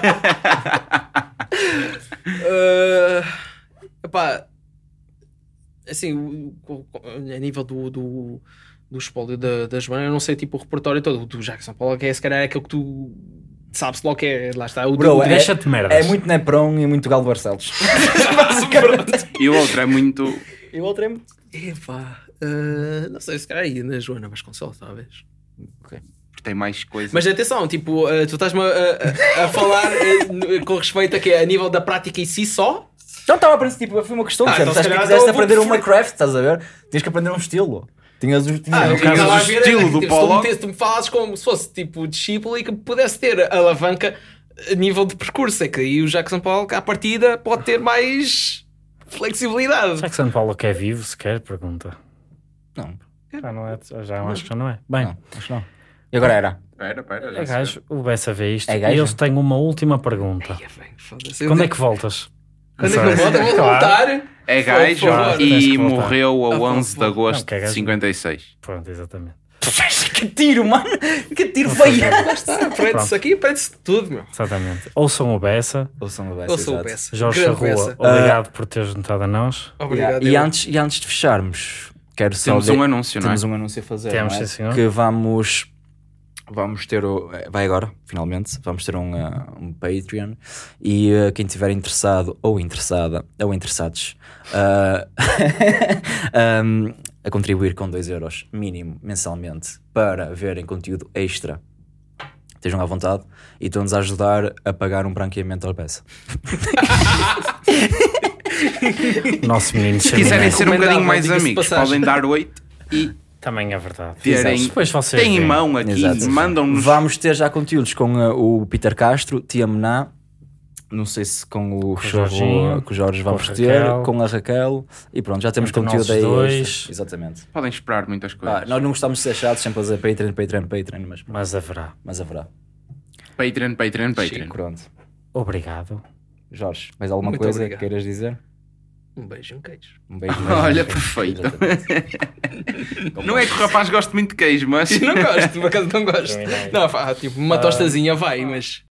Epá, assim, a nível do espólio da Joana, eu não sei, tipo, o repertório todo do Jackson Pollock, que é se calhar é aquilo que tu sabes logo que é, lá está, o Bro, Deixa-te merdas. É muito Nepron e muito Galo Barcelos. E o outro é muito... E o outro é muito... Epá, não sei, se calhar aí na Joana Vasconcelos, talvez. Porque tem mais coisas. Mas atenção, tipo, tu estás-me a falar com respeito a que a nível da prática em si só. Não estava a aprender, tipo, foi uma questão. Então, Então, se se calhar, quiseste então, aprender vou uma craft, estás a ver? Tinhas que aprender um estilo. Tinhas os... No caso, o estilo do Pollock. Se tu me falasses como se fosse tipo discípulo e que pudesse ter alavanca a nível de percurso, é que aí o Jackson Pollock à partida pode ter mais flexibilidade. Jackson Pollock é vivo, sequer? Pergunta. Não, Já não é, acho que já não é. Bem, não, acho que não. E agora era? Espera, já é sei. gajo, o Bessa vê isto É e gajo? eles têm uma última pergunta. Ai, bem, foda-se. Quando é que voltas? Quando é que eu volto? Eu vou Claro. voltar. É gajo Por favor. Tens e que voltar. morreu a Ah, 11 de não, agosto não, que é de gajo. 56. Pronto, exatamente. Que tiro, mano! Que tiro feio! Lá está, aprende-se aqui, aprende-se tudo, meu. Exatamente. Ouçam o Bessa. Ou são o Bessa, Eu sou o exato. Bessa. Jorge Grande Charrua, Bessa. obrigado por teres juntado a nós. Obrigado. E eu. antes de fecharmos, quero só Temos um anúncio, não é? Temos um anúncio a fazer. Temos, não é? sim, senhor. Que vamos ter vai agora, finalmente, vamos ter um Patreon e quem estiver interessado ou interessada ou interessados a contribuir com 2€ mínimo mensalmente para verem conteúdo extra, estejam à vontade e estão-nos a ajudar a pagar um branqueamento ao Bessa. Nosso menino Se quiserem ser um Recomendável, bocadinho mais diga-se de amigos, passagem. podem dar 8 e também é verdade. terem... Depois vocês Têm em veem. mão aqui, Exato. mandam-nos... Vamos ter já conteúdos com o Peter Castro, Tia Mená, não sei se com o Jorginho, com o Jorge vamos com a ter, Raquel. com a Raquel, e pronto, já temos Entre conteúdo nós aí. dois. Extra. Exatamente. Podem esperar muitas coisas. Nós não gostamos de ser chatos, sempre a dizer Patreon, Mas haverá. mas haverá. Patreon. Pronto. Obrigado. Jorge, mais alguma Muito coisa obrigado. que queiras dizer? Um beijo e um queijo. Um beijo. Olha, perfeito. Não é que o rapaz goste muito de queijo, mas... Não gosto, por acaso não gosto. Também não. Não, tipo, uma tostazinha vai, mas...